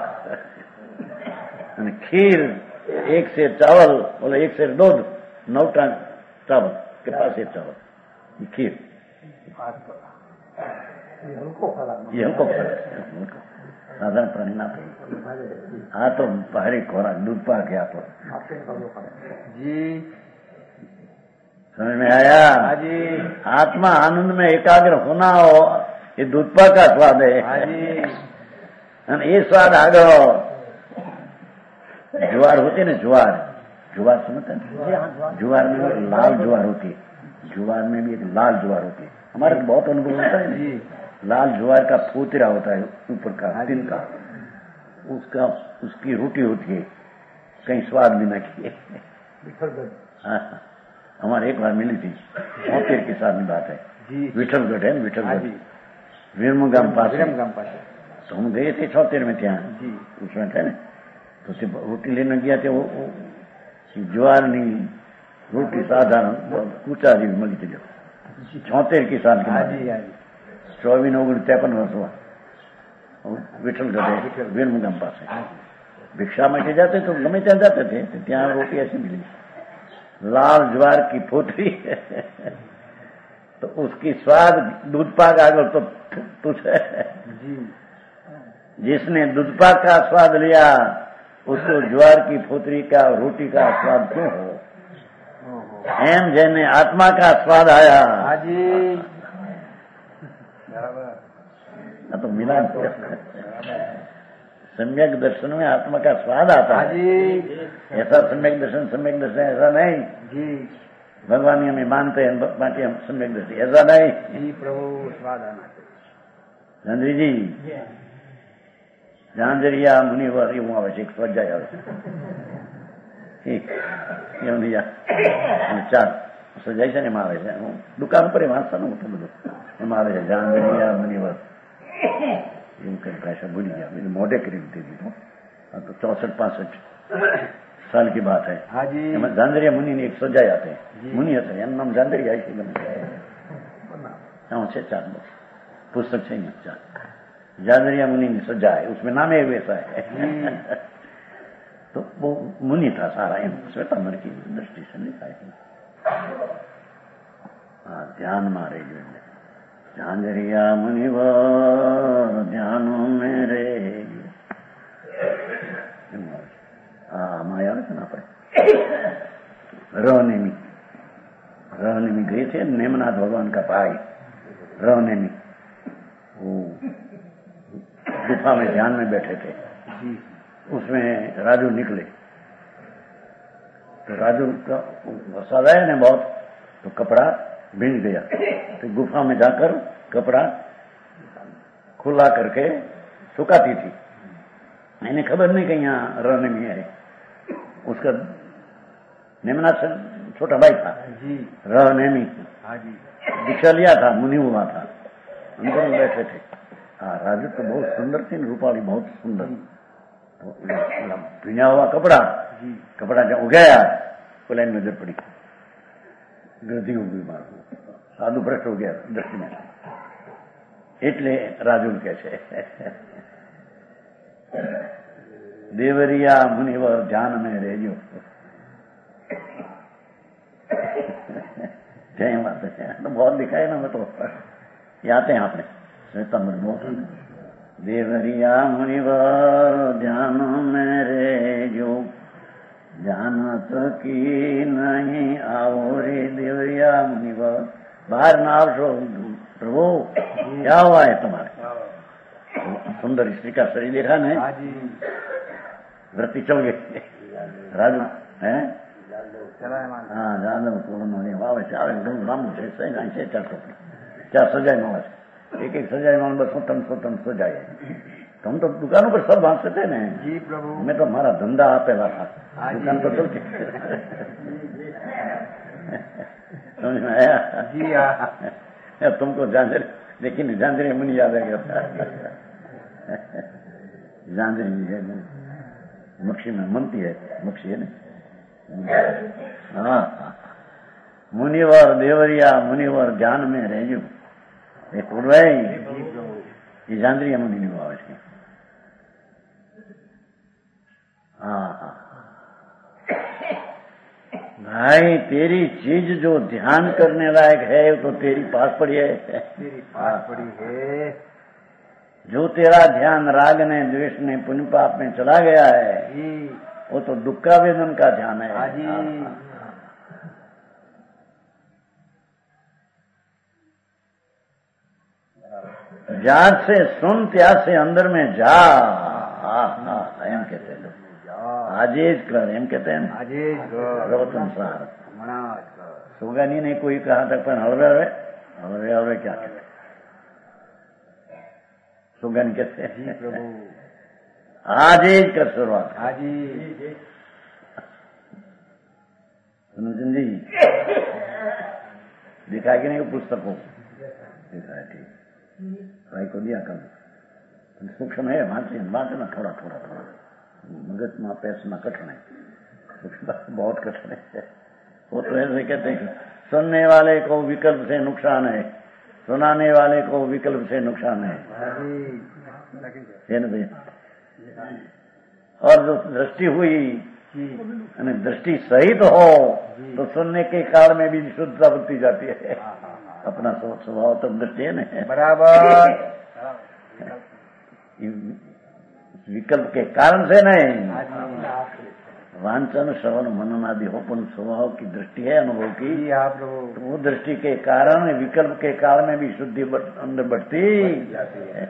Speaker 1: खीर एक शेर चावल बोले एक शेर दूध नौ टन चावल के पास एक चावल खीर। ये हमको फल साधारण प्राणी ना पाए। हाँ तो बाहरी खोराक दूध पाक गया तो
Speaker 3: जी
Speaker 1: समझ में आया?
Speaker 3: हाँ जी।
Speaker 1: आत्मा आनंद में एकाग्र होना हो, ये दूधपा का स्वाद है।
Speaker 3: हाँ जी।
Speaker 1: ये स्वाद आ गयो। ज्वार होती ना, ज्वार ज्वार समझते हैं? ज्वार में एक लाल ज्वार होती है, ज्वार में भी एक लाल ज्वार होती है। हमारे को बहुत अनुभव होता है जी। लाल ज्वार का फूतरा होता है ऊपर का, तिल का, उसका उसकी रोटी होती है, कहीं स्वाद भी न किए। हाँ, हमारे एक बार मिली थी, चौतेर के साथ में बात है, विठलगढ़ है, विठलगढ़ वीरमगाम पास। तो हम गए थे चौतेर में, ત્યાં उसमें थे ना, तो रोटी लेने गया थे, वो ज्वार नहीं रोटी साधारण ऊंचा जी मिली थी, चौतेर के साल की, चौबीस ओगण तेपन वर्ष हुआ, विठलगढ़ वीरमगाम पास है। भिक्षा में के जाते तो गमे ત્યાં जाते थे, ત્યાં रोटी ऐसी मिली, लाल ज्वार की पोथी तो उसकी स्वाद दूध पाक आ गया। तो तुझ जिसने दूध पाक का स्वाद लिया उसको ज्वार की पोथरी का रोटी का स्वाद क्यों हो? एम जैने आत्मा का स्वाद आया।
Speaker 3: हाजी
Speaker 1: तो मिला सम्यक दर्शन में आत्मा का स्वाद आता है। ऐसा सम्यक दर्शन सम्यक दर्शन ऐसा नहीं
Speaker 3: जी,
Speaker 1: भगवान हमें मानते हैं बाकी हम सम्यक दर्शन ऐसा नहीं
Speaker 3: जी। प्रभु स्वाद आना
Speaker 1: चंद्री जी जांजरिया मुनिवर એવું આવે છે, સ્વજાય આવે એવું નહીં ચાર સજાય છે ને એમાં આવે છે, હું દુકાન પર વાંચતા ને મોટું બધું એમાં આવે છે જાંજરિયા મુનિवर એવું કઈ ભાષા ભૂલી ગયા, મેં મોઢે કરી દીધી तो तो चौसठ पांसठ साल की बात है। એમાં જાંજરિયા મુનિ ની એક સજાય આપે, મુનિ હતા એનું નામ જાંજરિયા છે, છે ચાર पुस्तक છે ચાર जांजरिया मुनि ने सजा है, उसमें नाम एक वैसा है तो वो मुनि था सारा, श्वेतांबर की दृष्टि से लिखा है। हाँ, ध्यान मारे जो जांजरिया मुनिवर ध्यान मेरे हाँ माया ना पड़े रहनेमी रहनेमी गए थे नेमनाथ भगवान का भाई रहनेमी, वो गुफा में ध्यान में बैठे थे, उसमें राजू निकले तो राजू का वसाद आया ना बहुत, तो कपड़ा भींग गया, तो गुफा में जाकर कपड़ा खुला करके सुखाती थी। मैंने खबर नहीं कि यहाँ रहने में है, उसका नेमनाथ से छोटा भाई था रहने में, दीक्षा लिया था, मुनि हुआ था, अंदर में बैठे थे। हाँ, राजू तो बहुत सुंदर थी, रूपाली बहुत सुंदर, तो भीना हुआ कपड़ा कपड़ा जब उगाया बोले नजर पड़ी, गर्दी हो गई, मार साधु भ्रष्ट हो गया दृष्टि में, એટલે રાજુ કે છે देवरिया मुनिवर ध्यान में રહેજો। जय माता है तो बहुत दिखाए ना, मैं तो आते हैं आपने श्वेतांबर बहुत देवरिया मुनिवर ध्यान में રહેજો, जानत की नहीं आओ रे देवरिया मुनिवर। बाहर ना आवशो प्रभु, क्या हुआ है तुम्हारे? सुंदर स्त्री का शरीर देखा नहीं, वृत्ति चल गई राजू है। हाँ जान पूर्ण वावे છે આવે ઘણું લાંબુ છે, સહી છે ચાર ટોપી ચાર સજાય માં છે, एक एक सजाई मान बस स्वतंत्र स्वतंत्र सजाए। तो हम तो दुकानों पर सब बांधते थे ना जी प्रभु, मैं तो हमारा धंधा आपेला था, दुकान पर चलती समझ में आया जी। हाँ तुमको जांजरी, लेकिन जांजरी मुनि याद आ गया जांजरी है मक्षी में मनती है, मक्षी है ना। हाँ मुनिवर देवरिया मुनिवर ध्यान में રહેજો, एक भाई ये जांजरिया मुनि नहीं हुआ इसके। हाँ हाँ भाई तेरी चीज जो ध्यान करने लायक है तो तेरी पास पड़ी है,
Speaker 3: तेरी पास पड़ी है।
Speaker 1: जो तेरा ध्यान राग ने द्वेष ने पुण्य पाप में चला गया है वो तो दुख का वेदन का ध्यान है। जात से सुन त्या से अंदर में जा एम कहते हैं आजेज कर एम कहते हैं
Speaker 3: आजेज
Speaker 1: भगवत अनुसार सुगानी ने कोई कहा था पर हलवे हलवे हलवे हलवे क्या कहते सुगानी कहते हैं
Speaker 3: प्रभु
Speaker 1: आजेज कर शुरुआत
Speaker 3: हाजी
Speaker 1: सुनोचन जी दिखा कि नहीं पुस्तक को दिखा है ठीक भाई को दिया कल सूक्ष्म है वांचे वांचे ना थोड़ा थोड़ा थोड़ा मगज में पैस में कठिन है सूक्ष्म बहुत कठिन है वो तो ऐसे कहते हैं सुनने वाले को विकल्प से नुकसान है सुनाने वाले को विकल्प से नुकसान है ना भैया और जो दृष्टि हुई दृष्टि सही तो हो तो सुनने के काल में भी शुद्धता बढ़ती जाती है अपना स्वभाव तो दृष्टि है ना
Speaker 3: बराबर
Speaker 1: विकल्प के कारण से नहीं वांछन श्रवण मनन आदि हो पर स्वभाव की दृष्टि है अनुभव की
Speaker 3: तो
Speaker 1: वो दृष्टि के कारण विकल्प के काल में भी शुद्धि अंदर बढ़ती है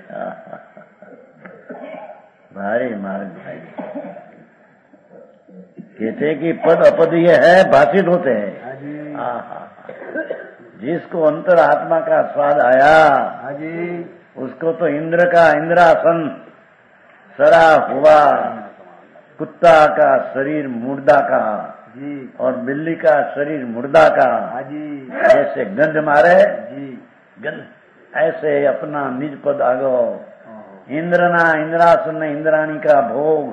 Speaker 1: भाई मार्ग भाई कहते कि पद अपदीय है भाषित होते हैं जिसको अंतर आत्मा का स्वाद आया उसको तो इंद्र का इंद्रासन सरा हुआ कुत्ता का शरीर मुर्दा का और बिल्ली का शरीर मुर्दा का जैसे गंध मारे गंध ऐसे अपना निज पद आगो इंद्रना इंद्रासन इंद्राणी का भोग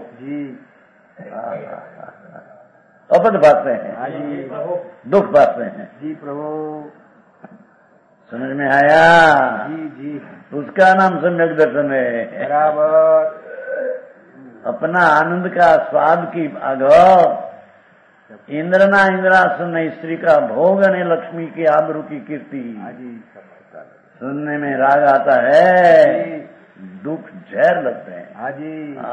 Speaker 1: अपद भाषते हैं दुख भाषते हैं
Speaker 3: जी प्रभु
Speaker 1: समझ में आया
Speaker 3: जी जी
Speaker 1: उसका नाम सम्यक दर्शन है
Speaker 3: बराबर
Speaker 1: अपना आनंद का स्वाद की आगो इंद्रना इंद्रासन स्त्री का भोग ने लक्ष्मी की आबरू की कीर्ति सुनने में राग आता है दुख जहर लगते हैं
Speaker 3: हाजी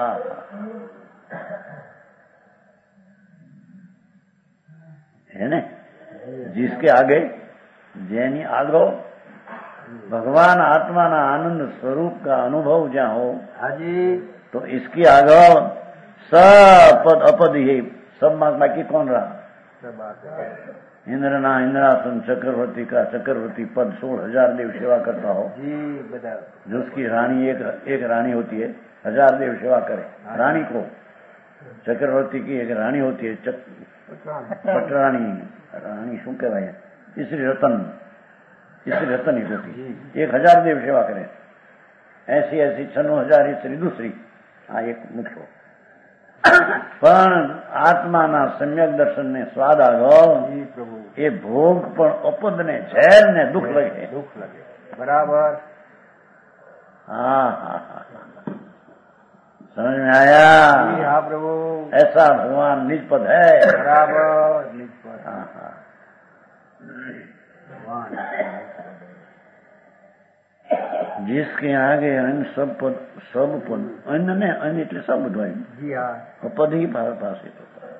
Speaker 1: है ना जिसके आगे जैनी आगो भगवान आत्मा ना आनंद स्वरूप का अनुभव जहाँ हो
Speaker 3: हाजी
Speaker 1: तो इसकी आगो सब पद अपद ही सब बाकी कौन रहा इंद्रना इंद्रासन चक्रवर्ती का चक्रवर्ती पद सोलह हजार देव सेवा करता हो
Speaker 3: जी बता
Speaker 1: जो उसकी रानी एक एक रानी होती है हजार देव सेवा करे रानी को चक्रवर्ती की एक रानी होती है पटरानी रानी शू कहवाय तीसरी रतन तीसरी रतन ही होती एक हजार देव सेवा करे ऐसी ऐसी छन्नो हजार स्त्री दूसरी हाँ एक मुख्य पण आत्माना सम्यक दर्शन ने स्वाद आगो ये भोग पण अपद ने झेर ने दुख लगे
Speaker 3: दुख लगे बराबर
Speaker 1: हाँ हाँ हाँ समझ में आया
Speaker 3: हाँ प्रभु
Speaker 1: ऐसा भगवान निज पद है
Speaker 3: बराबर निज पद
Speaker 1: हाँ हाँ जिसके आगे अन्य सब पद सब पद अन्य ने अन्य એટલે सब બધું
Speaker 3: जी हाँ
Speaker 1: પદ ही પાસે होता है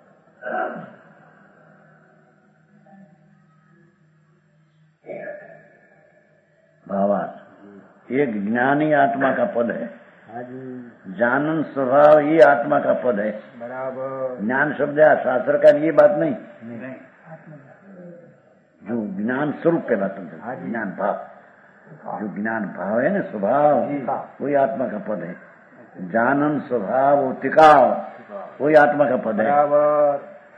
Speaker 1: भावार्थ एक ज्ञानी आत्मा का पद है जानन स्वभाव ये आत्मा का पद है
Speaker 3: बराबर
Speaker 1: ज्ञान शब्द है शास्त्र का ये बात नहीं जो ज्ञान स्वरूप के बात है ज्ञान भाव जो ज्ञान भाव है ना स्वभाव वही आत्मा का पद है जानन स्वभाव टिकाव वही आत्मा का पद है
Speaker 3: बराबर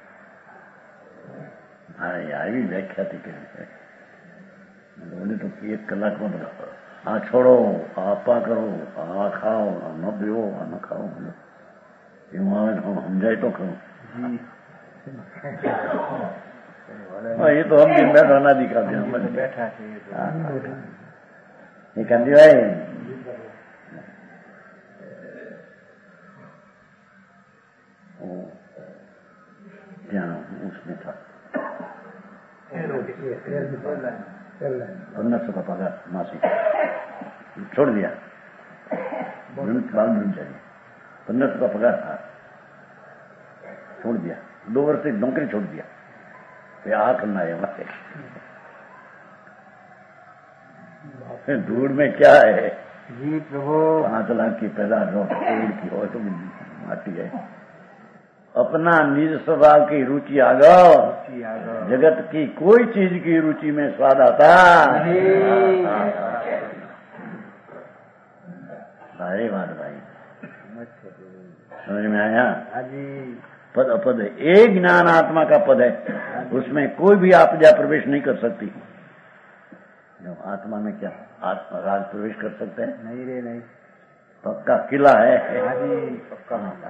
Speaker 1: अरे यार भी व्याख्या थी बोले तो एक कलाक में आ छोड़ो आपा करो आ खाओ आ न पियो आ न खाओ हम समझाए तो करो ये तो हम दिन बैठ रहना दिखाते हैं
Speaker 3: बैठा
Speaker 1: ये कहती भाई ध्यान उसमें था पन्ना सौ का पगार मासिक छोड़ दिया बाल ब्रह्मचारी पन्ना सौ का पगार था छोड़ दिया दो वर्ष से नौकरी छोड़ दिया फिर आ करना है वहां से धूड़ में क्या है?
Speaker 3: जी प्रभु।
Speaker 1: पांच लाख की पैदावार हो पेड़ की हो तो माटी है। अपना निज स्वभाव की रुचि आ गो, जगत की कोई चीज की रुचि में स्वाद आता। भाई बात भाई, समझ में आया? पद अपद है, एक ज्ञान आत्मा का पद है, उसमें कोई भी आपदा प्रवेश नहीं कर सकती। जो आत्मा में क्या आत्मा राज प्रवेश कर सकते हैं?
Speaker 3: नहीं रे नहीं,
Speaker 1: पक्का किला है।
Speaker 3: पक्का माता।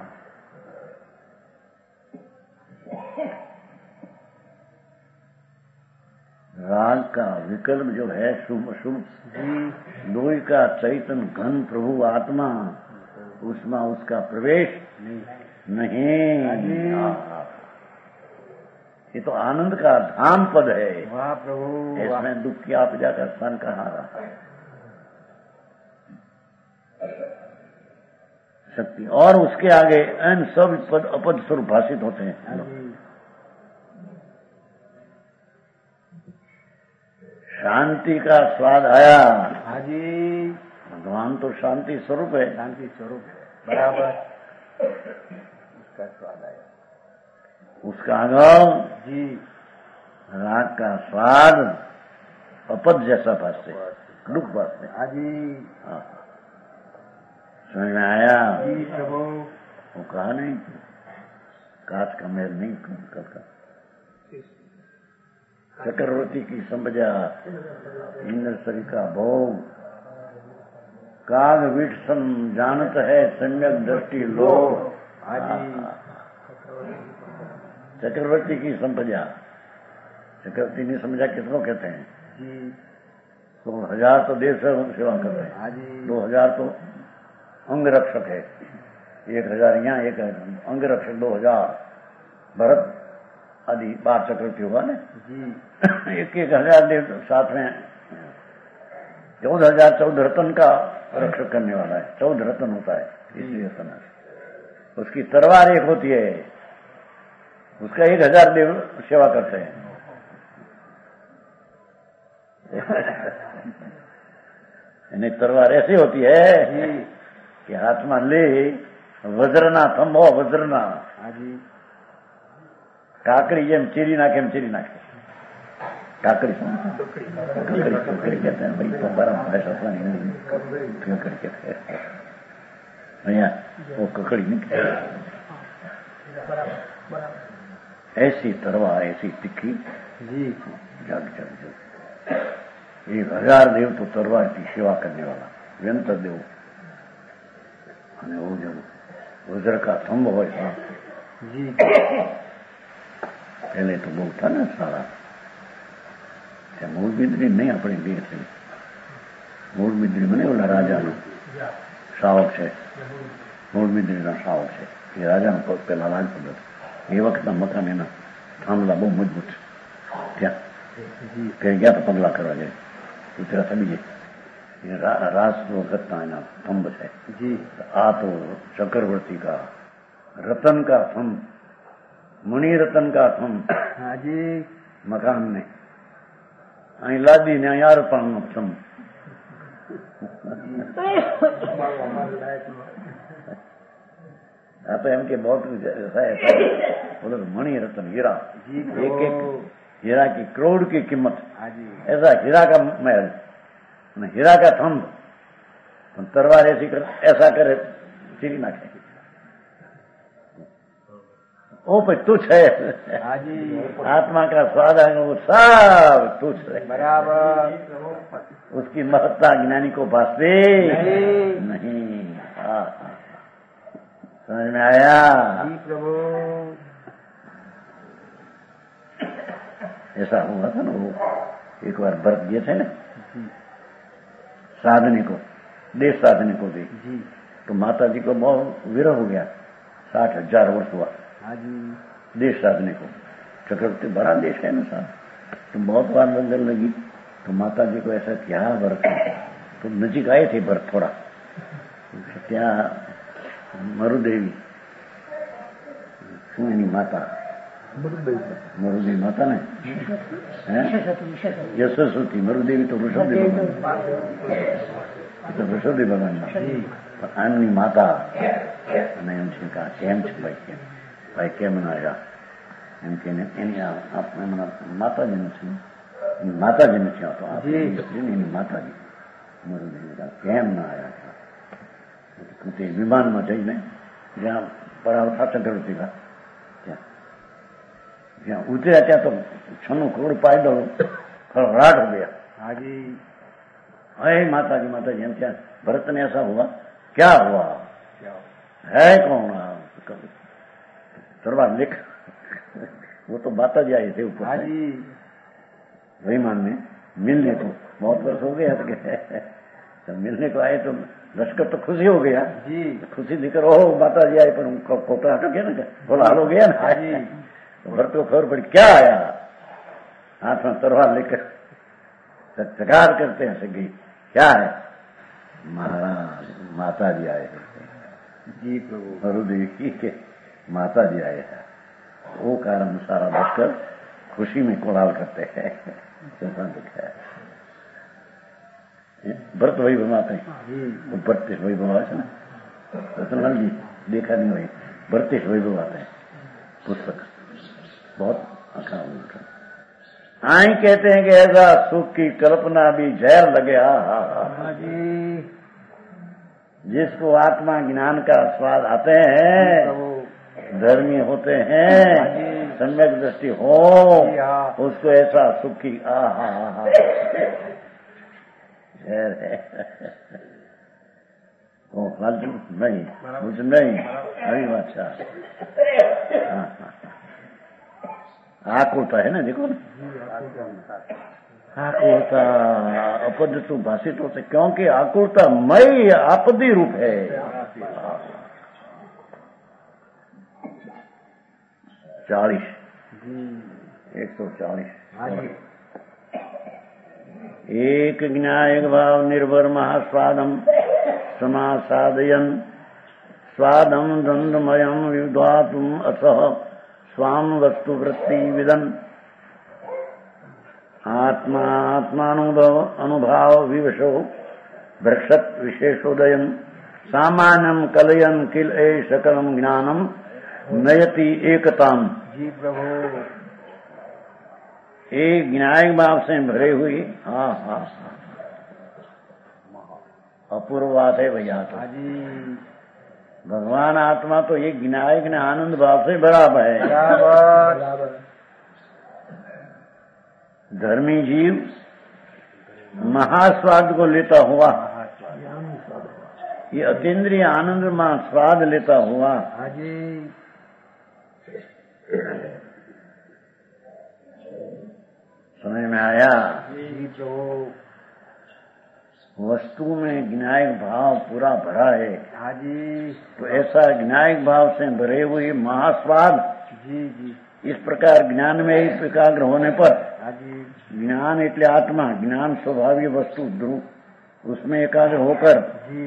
Speaker 1: राग का विकल्प जो है शुभ शुभ लोई का चैतन घन प्रभु आत्मा, उसमें उसका प्रवेश नहीं। ये तो आनंद का धाम पद है।
Speaker 3: वाह प्रभु।
Speaker 1: इसमें दुख की आपदा का स्थान कहाँ रहा? शक्ति और उसके आगे अन्य सब पद अपद स्वरूप भाषित होते हैं। शांति का स्वाद आया।
Speaker 3: हाजी।
Speaker 1: भगवान तो शांति स्वरूप है।
Speaker 3: शांति स्वरूप है, बराबर। उसका स्वाद आया,
Speaker 1: उसका अनुभव
Speaker 3: जी।
Speaker 1: राग का स्वाद अपद जैसा भाषते, दुख भाषते।
Speaker 3: हाजी।
Speaker 1: हाँ, समझ में आया?
Speaker 3: जी प्रभु।
Speaker 1: वो कहा नहीं, काट का मेल नहीं कल का चक्रवर्ती की संबजा इंद्र सरी का भोग काग विठ सम जानत है सम्यक दृष्टि लोग। चक्रवर्ती की संपदा, चक्रवर्ती नहीं समझा किसको कहते हैं?
Speaker 3: जी।
Speaker 1: दो हजार तो देव सेवा करते हैं, दो हजार तो अंग रक्षक है, एक हजार यहाँ एक अंग रक्षक, दो हजार भरत आदि बार चक्रवर्ती हुआ ना
Speaker 3: जी।
Speaker 1: एक एक हजार देव साथ में, चौदह हजार चौदह रत्न का रक्षक करने वाला है। चौदह रत्न होता है, इसलिए रत्न। उसकी तलवार एक होती है, उसका एक हजार देव सेवा करते हैं। यानी तलवार ऐसी होती है कि हाथ में ले वज्रना थंभो वज्रना काकड़ी જેમ ચીરી નાખે એમ ચીરી નાખે। काकड़ी ककड़ी ककड़ी कहते हैं भाई, तो बड़ा भाषा अपनी ककड़ी कहते हैं भैया, वो ककड़ी नहीं कहते। ऐसी तलवार ऐसी तिखी जी, जग जग जग। एक हजार देव तो तलवार की सेवा करने वाला व्यंतर देव, वो जब वज्र का थंभ हो जी। पहले तो बहुत था ना सारा, मूल बिंद्री नहीं अपनी देर से मूल बिंद्री बने बोला राजा नो शावक है, मूल बिंद्री ना शावक है। ये राजा नो पहला राज पद्धत ये वक्त मकान एना थांभला बहु मजबूत त्या कहीं गया तो पगला करवा जाए तो तेरा सभी ये रा, रास वक्त एना थंभ है जी। आ तो चक्रवर्ती का रतन का थंभ, मुनि रतन का थंभ जी मकान में અહીં લાદી ને અહીં આરપાણનો થંભ। આ તો એમ કે बहुत बोलो मणि रत्न हीरा, एक एक हीरा की करोड़ की कीमत, ऐसा हीरा का महल, हीरा का थंभ, तलवार ऐसी कर ऐसा करे चीरी नाखे। वो पे तुच्छ है, आत्मा का स्वाद है वो सब तुच्छ है, बराबर। उसकी महत्ता ज्ञानी को भासते नहीं, नहीं। हाँ, समझ में आया? जी प्रभु। ऐसा हुआ था ना, वो एक बार व्रत दिए थे ना साधने को, देश साधने को भी, तो माता जी को बहुत विरह हो गया, साठ हजार वर्ष हुआ देश साधने को। चक्रवर्ती बड़ा देश है ना साहब, तो बहुत बार मंगल लगी, तो माता जी को ऐसा क्या व्रत है, तो नजीक आए थे व्रत थोड़ा, क्या मरुदेवी सुनी माता मरुदेवी माता ने यशस्वती मरुदेवी तो ऋषभदेव भगवान तो ऋषभदेव भगवान આમની માતા અને એમ છે કે કેમ છે ભાઈ કેમ ભાઈ કેમ ના આવ્યા એમ કે એની એમના માતાજીનું છે માતાજીનું છે તો એની માતાજી મરુદેવી કેમ ના આવ્યા તે વિમાનમાં જઈને જ્યાં પરાવતા ચક્રવર્તીના ત્યાં જ્યાં ઉતર્યા ત્યાં તો છનું કરોડ પાયદો खड़बड़ाहट हो गया।
Speaker 3: हाँ जी।
Speaker 1: अरे माता जी माता जी हम क्या भरत ने ऐसा हुआ क्या हुआ है कौन सरवा लिख वो तो माता जी आए थे ऊपर।
Speaker 3: हाँ जी।
Speaker 1: विमान में मिलने को बहुत वर्ष हो गया तो मिलने को आए तो लश्कर तो खुशी हो गया
Speaker 3: जी।
Speaker 1: खुशी दिखकर ओ माता जी आए पर उनको कोटा हटो गया ना बोला हाल हो गया ना।
Speaker 3: हाँ जी।
Speaker 1: तो भरत को खबर पड़ी क्या आया हाथ में तलवार लेकर चकार करते हैं सगी क्या है महाराज माता जी आए
Speaker 3: जी प्रभु
Speaker 1: मरुदेवी के माता जी आए हैं वो कारण सारा लश्कर खुशी में कोलाहल करते हैं। व्रत वही बनाते हैं बत्तीस वही बनवाते ना रतनलाल जी देखा नहीं वही बत्तीस वही बनवाते हैं पुस्तक बहुत अच्छा उनका आई कहते हैं कि ऐसा सुख की कल्पना भी जहर लगे हा हा हा
Speaker 3: जी।
Speaker 1: जिसको आत्मा ज्ञान का स्वाद आते हैं धर्मी होते हैं सम्यक दृष्टि हो उसको ऐसा सुख की आ हा हा जहर है वो फालतू नहीं कुछ नहीं अभी अच्छा हाँ हाँ आकुलता है ना देखो आकुलता अपदितु भाषित होते क्योंकि आकुलता मई आपदी रूप है। चालीस एक सौ चालीस एक ज्ञायक भाव निर्भर महास्वादम समासादयन स्वादम द्वंद्वमयम विद्वातुम असह स्वाम वस्तु वृत्ति विदन आत्मा आत्मानुभव अनुभाव विवशो भ्रक्षत विशेषोदयन सामान्यम कलयन किल ए सकलम ज्ञानम नयति एकताम।
Speaker 3: जी प्रभु
Speaker 1: एक ज्ञायक भाव से भरे हुई हाँ हाँ अपूर्व बात है भैया तो भगवान आत्मा तो ये ज्ञायक ने आनंद भाव से बराबर है
Speaker 3: बराबर।
Speaker 1: धर्मी जीव महास्वाद को लेता हुआ ये अतीन्द्रिय आनंद में स्वाद लेता हुआ
Speaker 3: हाँ जी
Speaker 1: समझ में आया
Speaker 3: जी प्रभु
Speaker 1: वस्तु में ज्ञायक भाव पूरा भरा है।
Speaker 3: हाँ जी।
Speaker 1: तो ऐसा ज्ञायक भाव से भरे हुए महास्वाद
Speaker 3: जी जी
Speaker 1: इस प्रकार ज्ञान में ही एकाग्र होने पर
Speaker 3: हाँ जी
Speaker 1: ज्ञान એટલે आत्मा ज्ञान स्वभाविक वस्तु ध्रुव उसमें एकाग्र होकर
Speaker 3: जी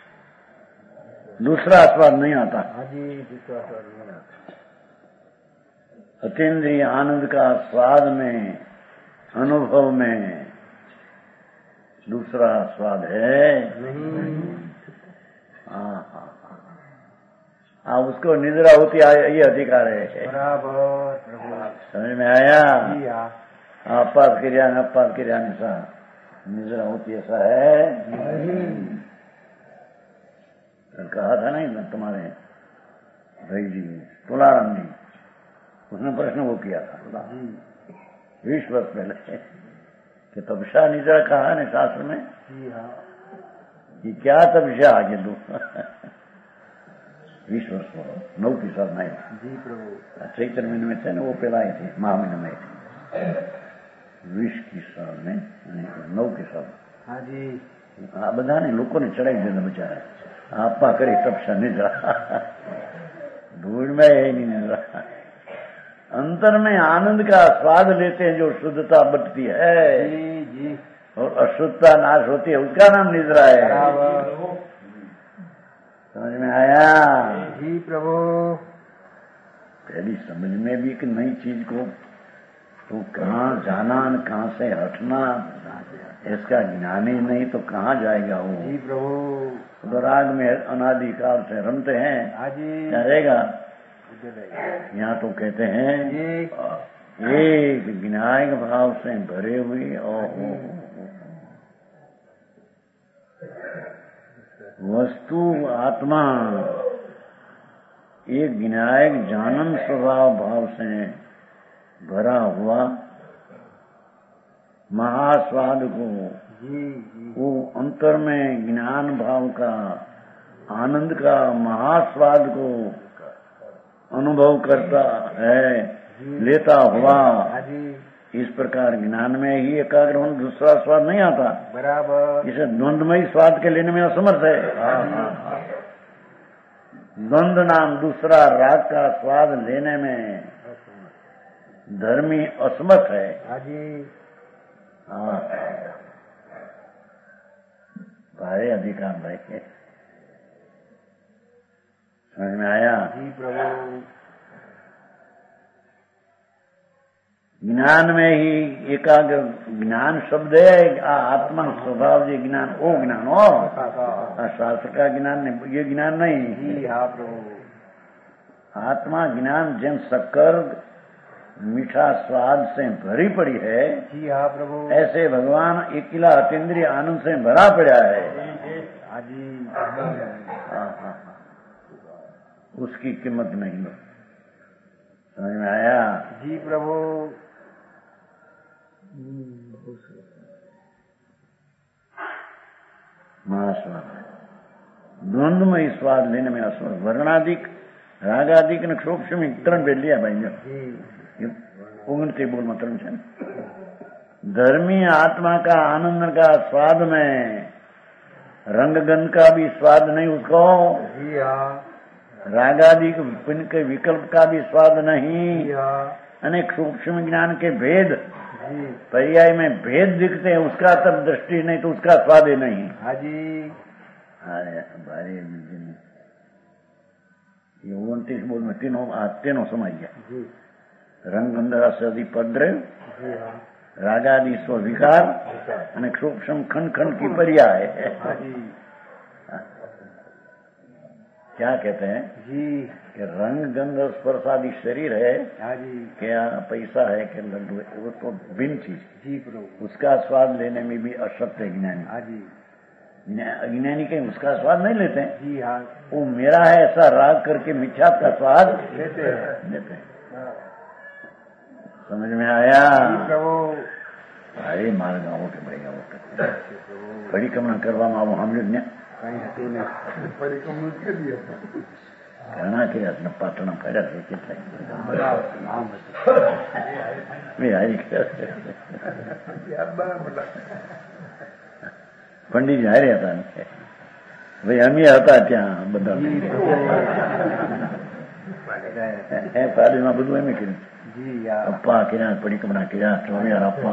Speaker 1: दूसरा स्वाद नहीं आता।
Speaker 3: हाँ जी दूसरा स्वाद नहीं आता।
Speaker 1: अतीन्द्रिय आनंद का स्वाद में अनुभव में दूसरा स्वाद है
Speaker 3: नहीं।
Speaker 1: हाँ हाँ हाँ उसको निद्रा होती ये अधिकार है
Speaker 3: बराबर प्रभु
Speaker 1: समझ में आया
Speaker 3: जी हाँ।
Speaker 1: आपात क्रिया अपात क्रिया ऐसा निद्रा होती ऐसा है
Speaker 3: नहीं।
Speaker 1: कहा था नहीं तुम्हारे भाई जी तुलाराम जी उसने प्रश्न वो किया था बीस वर्ष पहले कि तपस्या निद्रा कहा है शास्त्र में
Speaker 3: जी हाँ।
Speaker 1: ये क्या तपस्या आगे दो बीस वर्ष हो नौ की साल नहीं
Speaker 3: जी प्रभु
Speaker 1: चैत्र महीने में थे ना वो पहला ही थे माह महीने में थे बीस की साल में नौ की साल
Speaker 3: हाँ जी
Speaker 1: આ બધાને લોકોને ચડાવી દે બચારા આપા કરી તપસ્યા નિદ્રા धूल में है नहीं निद्रा अंतर में आनंद का स्वाद लेते हैं जो शुद्धता बटती है
Speaker 3: जी जी
Speaker 1: और अशुद्धता नाश होती है उसका नाम निद्रा है। समझ में आया
Speaker 3: जी प्रभु।
Speaker 1: पहली समझ में भी कि नई चीज को तो कहाँ जाना न कहाँ से हटना, इसका ज्ञान ही नहीं तो कहाँ जाएगा वो।
Speaker 3: जी प्रभु।
Speaker 1: तो राग में अनादिकाल से रमते हैं, क्या रहेगा? यहाँ तो कहते हैं एक विनायक भाव से भरे हुए और वस्तु आत्मा एक विनायक जानन स्वभाव भाव से भरा हुआ महास्वाद को वो अंतर में ज्ञान भाव का आनंद का महास्वाद को अनुभव करता है, लेता हुआ। इस प्रकार ज्ञान में ही एकाग्र होने दूसरा स्वाद नहीं आता।
Speaker 3: बराबर।
Speaker 1: इसे द्वंद्वमयी स्वाद के लेने में असमर्थ है। द्वंद्व नाम दूसरा राग का स्वाद लेने में धर्मी असमर्थ है। हाँ, भारे अधिकार भाई, समझ में आया?
Speaker 3: जी प्रभु।
Speaker 1: ज्ञान में ही एकाग्र, ज्ञान शब्द है आत्मा स्वभाव जो ज्ञान, वो ज्ञान हो, शास्त्र का ज्ञान नहीं, ये ज्ञान नहीं।
Speaker 3: जी हाँ प्रभु।
Speaker 1: आत्मा ज्ञान जिन शक्कर मीठा स्वाद से भरी पड़ी है,
Speaker 3: जी हाँ प्रभु,
Speaker 1: ऐसे भगवान अकेला अतीन्द्रिय आनंद से भरा पड़ा है।
Speaker 3: हाँ जी।
Speaker 1: हाँ हाँ, उसकी कीमत नहीं। समझ में आया?
Speaker 3: जी प्रभु।
Speaker 1: महास्वाद द्वंद्व में स्वाद लेने में असमर्थ। वर्णाधिक रागाधिक ने सूक्ष्म ત્રણ બે लिया भाई जो उगनती बोल मतलब धर्मी आत्मा का आनंद का स्वाद में रंगगंध का भी स्वाद नहीं उसको।
Speaker 3: जी हाँ।
Speaker 1: रागादि के विकल्प का भी स्वाद नहीं। अनेक सूक्ष्म ज्ञान के भेद पर्याय में भेद दिखते हैं, उसका तब दृष्टि नहीं तो उसका स्वाद ही नहीं।
Speaker 3: हाँ जी।
Speaker 1: भारी ये उनतीस बोल में तीनों तीनों समझ गया। रंग गंध रस पद्रव रागादि स्व विकार अनेक सूक्ष्म खंड खंड की पर्याय है। क्या कहते हैं
Speaker 3: जी
Speaker 1: कि रंग गंध स्पर्श आदि शरीर है।
Speaker 3: हाँ जी।
Speaker 1: क्या पैसा है कि लड्डू है, वो तो भिन्न चीज।
Speaker 3: जी प्रभु।
Speaker 1: उसका स्वाद लेने में भी असक्त है ज्ञानी।
Speaker 3: हाँ जी।
Speaker 1: अज्ञानी कहीं उसका स्वाद नहीं लेते हैं।
Speaker 3: जी हाँ।
Speaker 1: वो मेरा है ऐसा राग करके मिथ्या का स्वाद
Speaker 3: लेते हैं
Speaker 1: लेते हैं। समझ में आया?
Speaker 3: जी प्रभु।
Speaker 1: अरे मार गाँव के बड़े गाँव परिक्रमण करवा में हम लोग
Speaker 2: परिक्रमण कर दिया
Speaker 1: ઘણા કર્યા છે પાટણ કર્યા છે કેટલાય મેં હારી પંડિત હાર્યા હતા ભાઈ અમે હતા ત્યાં બધા એ પાડીમાં બધું એમ કર્યું અપ્પા કર્યા પરિક્રમણા કર્યા ચોમિયાર અપ્પા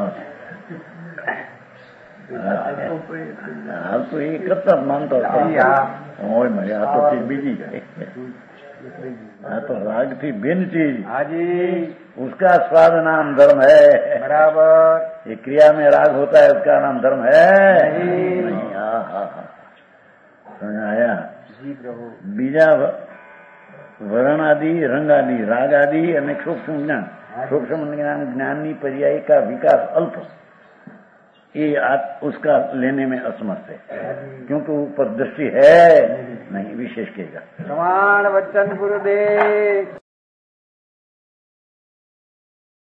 Speaker 1: હાલ તો એ કરતા જ માનતો હોય મારે આ તો ચીજ બીજી हाँ तो राग थी भिन्न चीज।
Speaker 3: हाँ जी।
Speaker 1: उसका स्वाद नाम धर्म है।
Speaker 3: बराबर।
Speaker 1: ये क्रिया में राग होता है उसका नाम धर्म है नहीं। हाँ हाँ हाँ समझ आया?
Speaker 3: जी प्रभु।
Speaker 1: बीजा वर्ण आदि रंग आदि राग आदि अनेक सूक्ष्म ज्ञान सूक्ष्म ज्ञान ज्ञानी पर्याय का विकास अल्प ये उसका लेने में असमर्थ है क्योंकि ऊपर दृष्टि है नहीं विशेष कहेगा।
Speaker 3: प्रमाण वचन गुरुदेव।